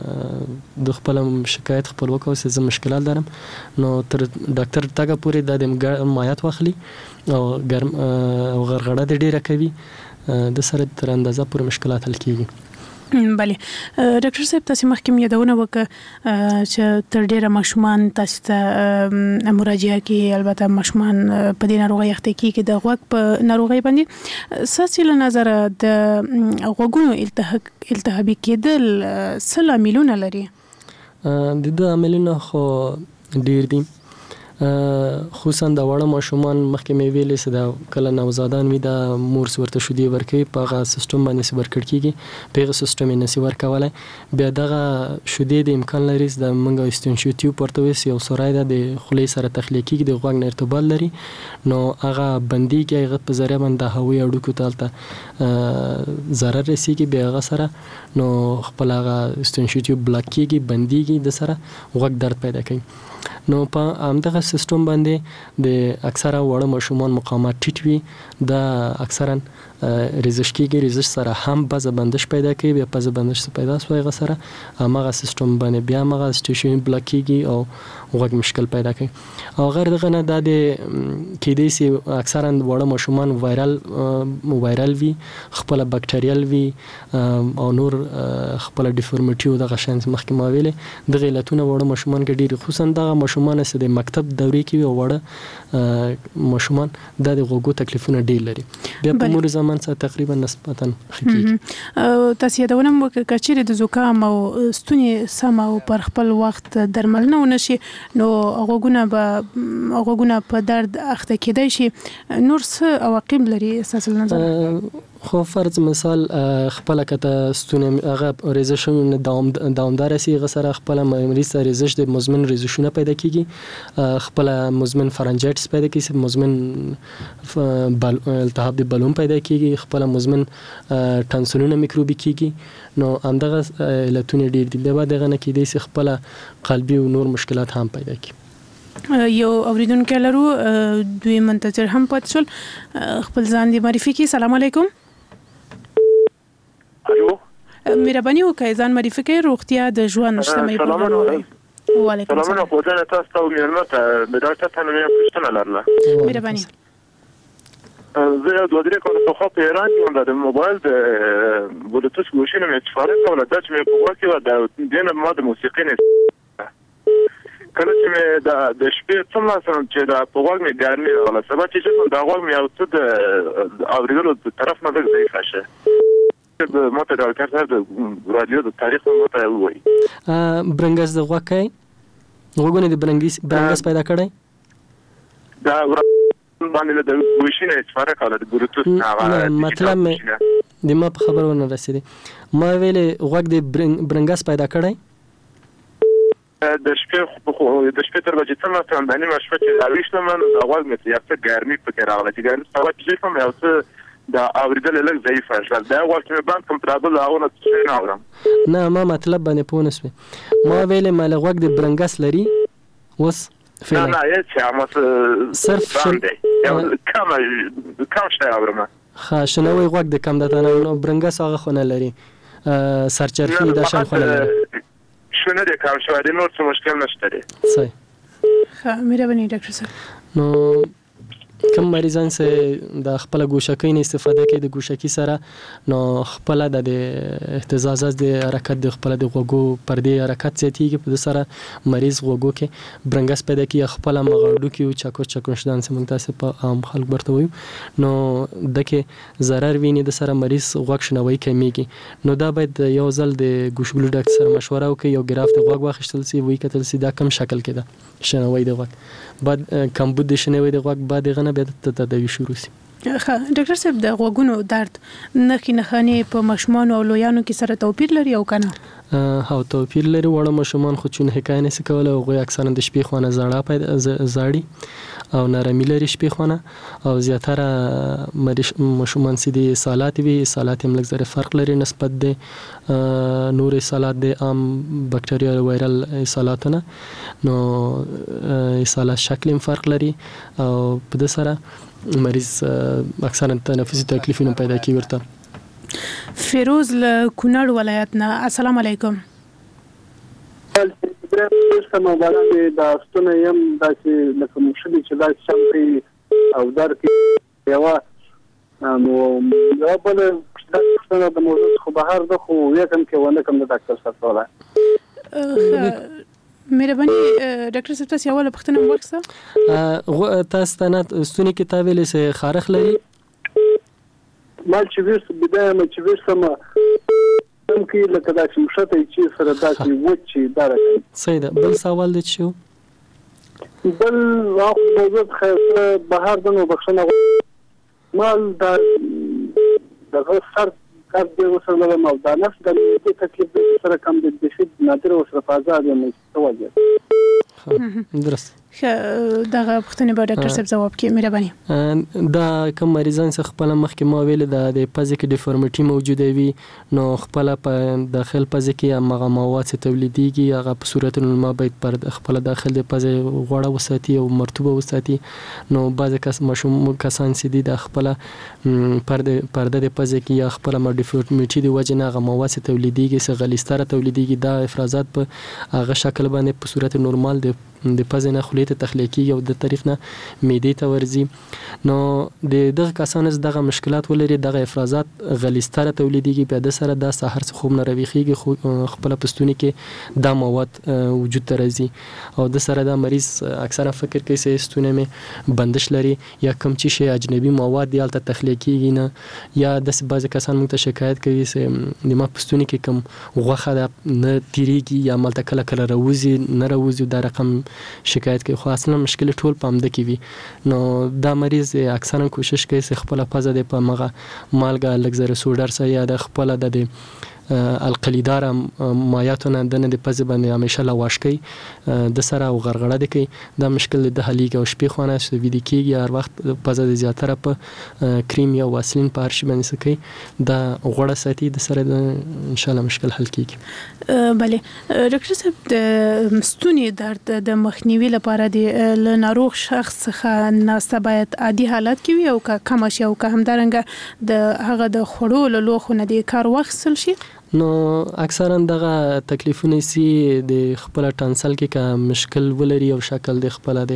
Speaker 22: د خپل شکایت خپل وکاو چې زه مشکلات لرم نو تر ډاکټر تاګه پورې د مایات واخلي او ګرم او غرغړه د ډیره کوي د سره تر اندازه پورې مشکلات حل کیږي.
Speaker 21: بله ډاکټر صاحب تاسو مخکې یادونه وکړه چې تر ډیره ماشومان تاسو ته مراجعه کوي البته ماشومان په دې ناروغي اخته کیږي د غوږ په ناروغي باندې ساسي له نظر د غوږونو التهابي کېدل څه لاملونه لري؟
Speaker 22: د دې عاملونه خو ډیر دي خصوصا د وړه ماشومان مخکې مې ویلې چې دا کله نوزادان وي د مور ورته شودي ورکوي په هغه سیستم باندې ورکړ کیږي په هغه سیستم یې نسی ورکولای بیا دغه شودي د امکان لري د منګو استنشو ټیوب ورته وي یو سورای د خولې سره تخلیق کیږي د غوږ نه ارتباط لري نو هغه بندي کې هغه په ذریعہ باندې هوی اډوکو تالته ضرر رسیږي بیا هغه سره نو خپل هغه استنشو ټیوب بلاک کیږي بنديږي د سره غوږ درد پیدا کوي نو په همدغه سیستم باندې د اکثره وړه ماشومان مقاومت ټیټ وي دا اکثرا ریزش کیږي ریزش سره هم باز بندش پیدا کوي بیا باز بندش پیدا سوی غ سره هغه سیستم باندې بیا هغه سټیشن بلاک کیږي او غوږ مشکل پیدا کوي او غیر دغه نه د کېدې سي اکثرا وړه ماشومان وایرال وایرال وي خپل بکټریال وي او نور خپل ډیفورمیټي او دغه شانس مخکې ما ویلې د غیلتونه وړه ماشومان کې ډیر خصوصا دغه ماشومان چې د مکتب دورې کې وي وړه ماشومان د غوږو تکلیفونه ډیر لري بیا په مور زمان سره تقریبا نسبتا
Speaker 21: خکېږي تاسو یادونه وکړه چې د زکام او ستوني سم او پر خپل وخت درملنه ونشي نو غوږونه به غوږونه په درد اخته کېدای شي نور څه عواقب لري اساس نظر
Speaker 22: خو فرض مثال خپل کته ستونه هغه ریزش نه دوام دوامدار سي غسر خپل مریض ریزش د مزمن ریزشونه پیدا کیږي خپل مزمن فرنجایتس پیدا کیږي مزمن التهاب د بلوم پیدا کیږي خپل مزمن ټانسلونه میکروبي کیږي نو همدغه علتونه ډیر دي به دغه نه کیدي سي خپل قلبي او نور مشکلات هم پیدا کیږي
Speaker 21: یو اوریدونکو لرو دوی منتظر هم پات شول خپل ځان دی معرفي کی سلام علیکم
Speaker 14: الو
Speaker 21: مهرباني وکړئ ځان معرفي کړئ روغتیا د ژوند شتمنۍ په اړه وعلیکم السلام
Speaker 14: خو دا تاسو ته مېرمن ته د ډاکټر ته نه پوښتنه لرله
Speaker 21: مهرباني
Speaker 14: زه یو دوه درې کاله په خوا په ایران کې وم د موبایل د بلوتوث ګوشي نه مې استفاده کوله دا چې مې په غوږ کې وه د دې نه ما د موسیقي نه کله چې مې د شپې څومره سم چې د په غوږ مې ګرمي راغله سبا چې چې د غوږ مې یو څه د اورېدلو د طرف نه لږ ضعیفه شه ما ته ډاکټر صاحب د رادیو د تاریخ ما ته ووایي
Speaker 22: برنګس د غوږ کوي غوږونه د برنګس پیدا کړی
Speaker 14: دا باندې د ګوشي نه استفاده کوله د بلوتوث نه
Speaker 22: مطلب مې د ما په خبرونه رسېدي ما ویلې غوږ د برنګس پیدا کړی
Speaker 14: د شپې خو د شپې تر بجې څلور ته باندې مې شپه چې راوښتم نو د غوږ مې یو څه ګرمي پکې راغله چې ګرمي سبا چې کوم یو څه د اورېدل لږ ضعیفه شول دا غوږ چې بند کوم پرابل هغه څه نه اورم
Speaker 22: نه ما مطلب باندې پوه نه شوې ما ویلې مال غوږ د برنګس لري اوس
Speaker 14: نه نه یې چې ما
Speaker 22: صرف
Speaker 14: کم کم شته اورم
Speaker 22: ها شنوي غوږ د کم د تنه نو برنګس هغه خونه لري سرچرخي د شان خونه لري
Speaker 14: شنو د کار شو د نور څه مشکل نشته دی
Speaker 21: صحیح ها مهرباني ډاکټر صاحب
Speaker 22: نو کوم مریضان چې د خپل ګوشکې نه استفاده کوي د ګوشکې سره نو خپل د اهتزازات د حرکت د خپل د غوګو پردې حرکت زیاتیږي په سره مریض غوګو کې برنګس پیدا کوي خپل مغړډو کې او چکو چکو شدان سم تاسو په عام خلک برته وي نو دکې ضرر ویني د سره مریض غوږ شنوي کمیږي نو دا باید یو ځل د ګوشګلو ډاکټر سره مشوره وکړي یو ګرافت غوږ واخیستل سي وی کتل سي دا کم شکل کې ده شنوي د غوږ بعد کمبود د شنوي د غوږ بعد غنه بیا د تداوی شروع سي
Speaker 21: ښه ډاکټر صاحب د غوږونو درد نخي نخانه په مشمانو او لویانو کې سره توپیر لري او کنه
Speaker 22: او توپیر لري. وړه ماشومان خو چون حکایت نشي کولای، هغوی اکثرا د شپې خونه زړه پیدا زاړي او نرمي لري شپې خونه، او زیاتره ماشومان چې دي سالات وي، سالات هم لږ زره فرق لري نسبت د نور سالات د عام بکټریا وایرل سالاتونه، نو سالات شکل هم فرق لري او په دې سره مریض اکثرا تنفسي تکلیفونه پیدا کوي ورته.
Speaker 21: فیروز له کونړ ولایت نه، السلام علیکم.
Speaker 23: سمه باندې د استونه يم داسې لکه مشدي چې داسې شمپي او درک یو نو یو بل څه د موضوع خو بهر د خو یکم کې ونه کوم د ډاکټر صاحب ولا
Speaker 21: مهرباني ډاکټر صاحب تاسو اوله پښتنه وکړه.
Speaker 22: تاسو ته استونه کتاب له خارخ لري
Speaker 23: مال چې ویس بدايه مې چې ویس سم کې لکه دا چې مشته چې سره داسې وچی دار
Speaker 22: صحیح ده. بل سوال دي شو
Speaker 23: بل واخ موضوع خیر بهر دنو بخښنه مال دا دغه سر کار دی وسره له مو دا نفس د دې تکلیف سره کم د دې نادر وسره فازاد نه توجه
Speaker 22: درست
Speaker 21: دغه پښتنه به ډاکټر صاحب جواب کوي. مهرباني
Speaker 22: دا کوم مریضان څخه خپل مخکې ما ویل د پزې کې ډیفورمیټي موجوده وي، نو خپل په داخل پزې کې هغه مواد چې تولیديږي هغه په صورت نورمال باید پر خپل داخل د پزې غوړه وساتي او مرطوبه وساتي. نو بعض کس مشوم کسان چې دي د خپل پرده پرده د پزې کې یا خپل ډیفورمیټي د وجه نه هغه مواد چې تولیديږي چې غلیستره تولیديږي دا افرازات په هغه شکل باندې په صورت نورمال د د پزې نه خولې ته تخلیقي او د طریق نه معدې ته ورځي. نو د دغه کسانو دغه مشکلات ولري، دغه افرازات غلیستره تولیديږي، په د سره د سحر څخه خوب نه رويخيږي، خپل پستونی کې دا مواد وجود ته راځي او د سره د مریض اکثره فکر کوي چې ستونه مې بندش لري یا کم چی شي اجنبي مواد دی الته تخلیقيږي نه، یا د بعض کسان موږ ته شکایت کوي چې د ما پستونی کې کم غوخه نه تیریږي یا ملته کله کله راوځي نه راوځي، دا رقم شکایت کوي. خو اصلا مشکل ټول پام د کی وي. نو دا مریض اکثرا کوشش کوي چې خپل پزه د په مغه مالګه لږ زره سوډر سره یا د خپل د القلیدار مایاتونه د نه د پزه باندې همیشه لا واش کوي د سره او غرغړه د کوي. دا مشکل د هلیګ او شپې خونه شوې د کیږي هر وخت پزه د زیاتره په کریم یا واسلین په هر شي باندې سکی دا غوړه ساتي د سره ان شاء الله مشکل حل کیږي.
Speaker 21: بله ډاکټر صاحب د ستوني درد د مخنیوي لپاره د ناروغ شخص څخه ناسته باید عادي حالت کې وي او کم شي او که همدارنګه د هغه د خړو له لوخونه د کار وخت شي.
Speaker 22: نو اکثرا دغه تکلیفونه سي د خپل ټانسل کې کا مشکل ولري او شکل د خپل د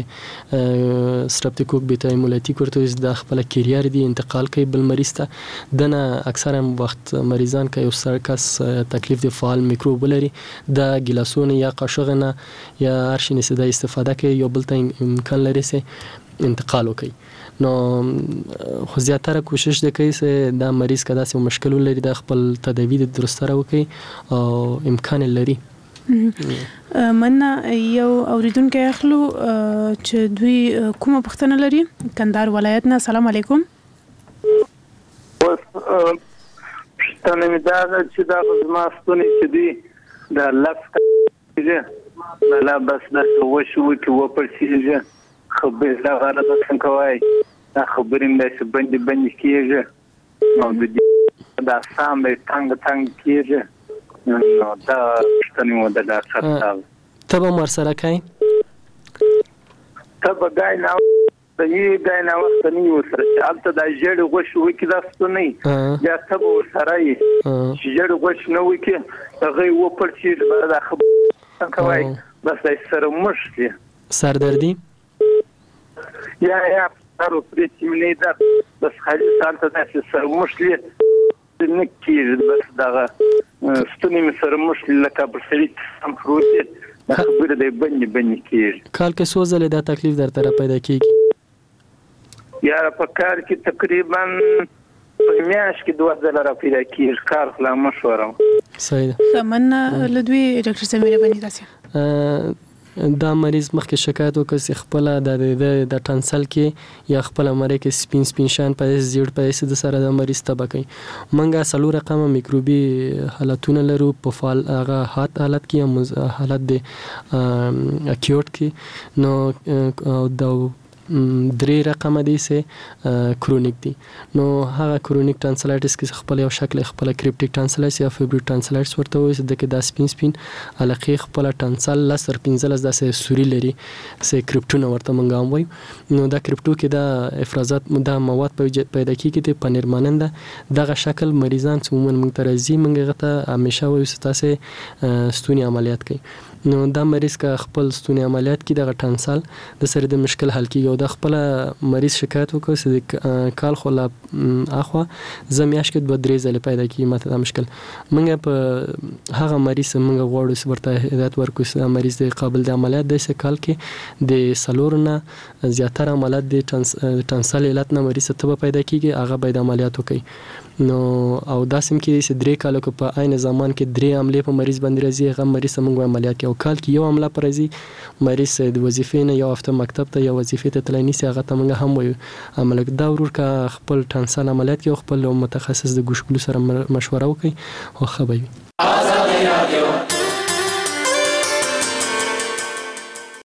Speaker 22: سترپټوکوک بیتا هیمولیټیک ورته د خپل کیریار دی انتقال کوي بل مریض ته. دنه اکثرا وخت مریضان کې یو سرکس تکلیف د فعال میکروب ولري د ګلاسونه یا قاشغنه یا هر شي نه استفاده کوي یو بل ته امکان لري سي انتقال وکړي. نو خو زیاتره کوشش وکړي چې دا مریض کدا سه مشکل لري د خپل تداوی د درستره وکړي او امکان لري.
Speaker 21: مننه. یو اوریدونکو اخلو چې دوی کومه پښتنه لري کندهار ولایت نه. السلام علیکم.
Speaker 23: پښتنه مې دا چې دا زما ستونی چې دی دا لفظ دی لا بس دا وشو کې و پر سیږي خبر لا غلط څنګه کوي دا خبرې مې چې باندې باندې کېږي نو د دې دا سم څنګه څنګه کېږي نو دا ستنې مو د ډاکټر صاحب
Speaker 22: ته به مر سره کوي
Speaker 23: ته به ګای نه د یې ګای نه وخت نه یو سره چې البته دا جړ غوښ وکي دا ستنې یا ته به سره یې چې جړ غوښ نه وکي هغه و پر چې دا خبر څنګه کوي بس سره مشتي
Speaker 22: سر دردی
Speaker 23: یا یا سره پرې چې مې دا بس خالي سالته دا سره مشتي نه کېږي بس دا ستونی مې سره مشتي لکه پر سړي هم پروت دا خبره دی باندې باندې کېږي.
Speaker 22: کال کې څو ځله دا تکلیف درته پیدا کېږي؟
Speaker 23: یا په کار کې تقریبا په میاشت کې دوه ځله را پیدا کېږي. کار خلا مشوره
Speaker 22: صحیح ده.
Speaker 21: من لدوی ډاکټر صاحب مهرباني تاسو
Speaker 22: دا مریض مخکې شکایت وکړ چې خپل د د ټانسل کې یا خپل مری کې سپین سپین شان په زیړ په د سره د مریض تبه کوي. منګه څلور رقم میکروبي حالتونه لرو په فعال هغه حالت حالت کې حالت د اکیوټ کې نو د درې رقم دي سه کرونیک دي. نو هغه کرونیک ټانسلایټس کې خپل یو شکل خپل کریپټیک ټانسلایټس یا فیبریک ټانسلایټس ورته وایي چې د د سپین سپین علاقه خپل ټانسل لسر پنځلس د سوري لري سه کریپټونه ورته مونږ هم وایو. نو دا کریپټو کې د افرازات د مواد پیدا کیږي د پنیر مانند دغه شکل مریضان چې عموما موږ ترازی موږ غته همیشه وایو چې تاسو ستوني عملیات کوي. نو دا مریض کا خپل ستوني عملیات کې دغه ټانسل د سره د مشکل حل کیږي او د خپل مریض شکایت وکړ چې کال خو لا اخوا زمیاش کې د درې ځله پیدا کیږي ماته دا مشکل. موږ په هغه مریض موږ غواړو چې ورته هدایت ورکړو چې مریض د قابل د عملیات د سکال کې د سلورنا زیاتره عملیات د ټانسل علت نه مریض ته پیدا کیږي هغه باید عملیات وکړي. نو او داسم کې چې درې کالو کې په عین زمان کې درې عملیات په مریض باندې راځي هغه مریض موږ عملیات کوي. کال کې یو عمله پر راځي مریض د وظیفې نه یو هفته مکتب ته یا وظیفې ته تللی نسی هغه ته موږ هم وایو عملیات دا ورور کا خپل ټانسل عملیات کوي خپل متخصص د ګوشګلو سره مشوره وکړي او ښه به وي.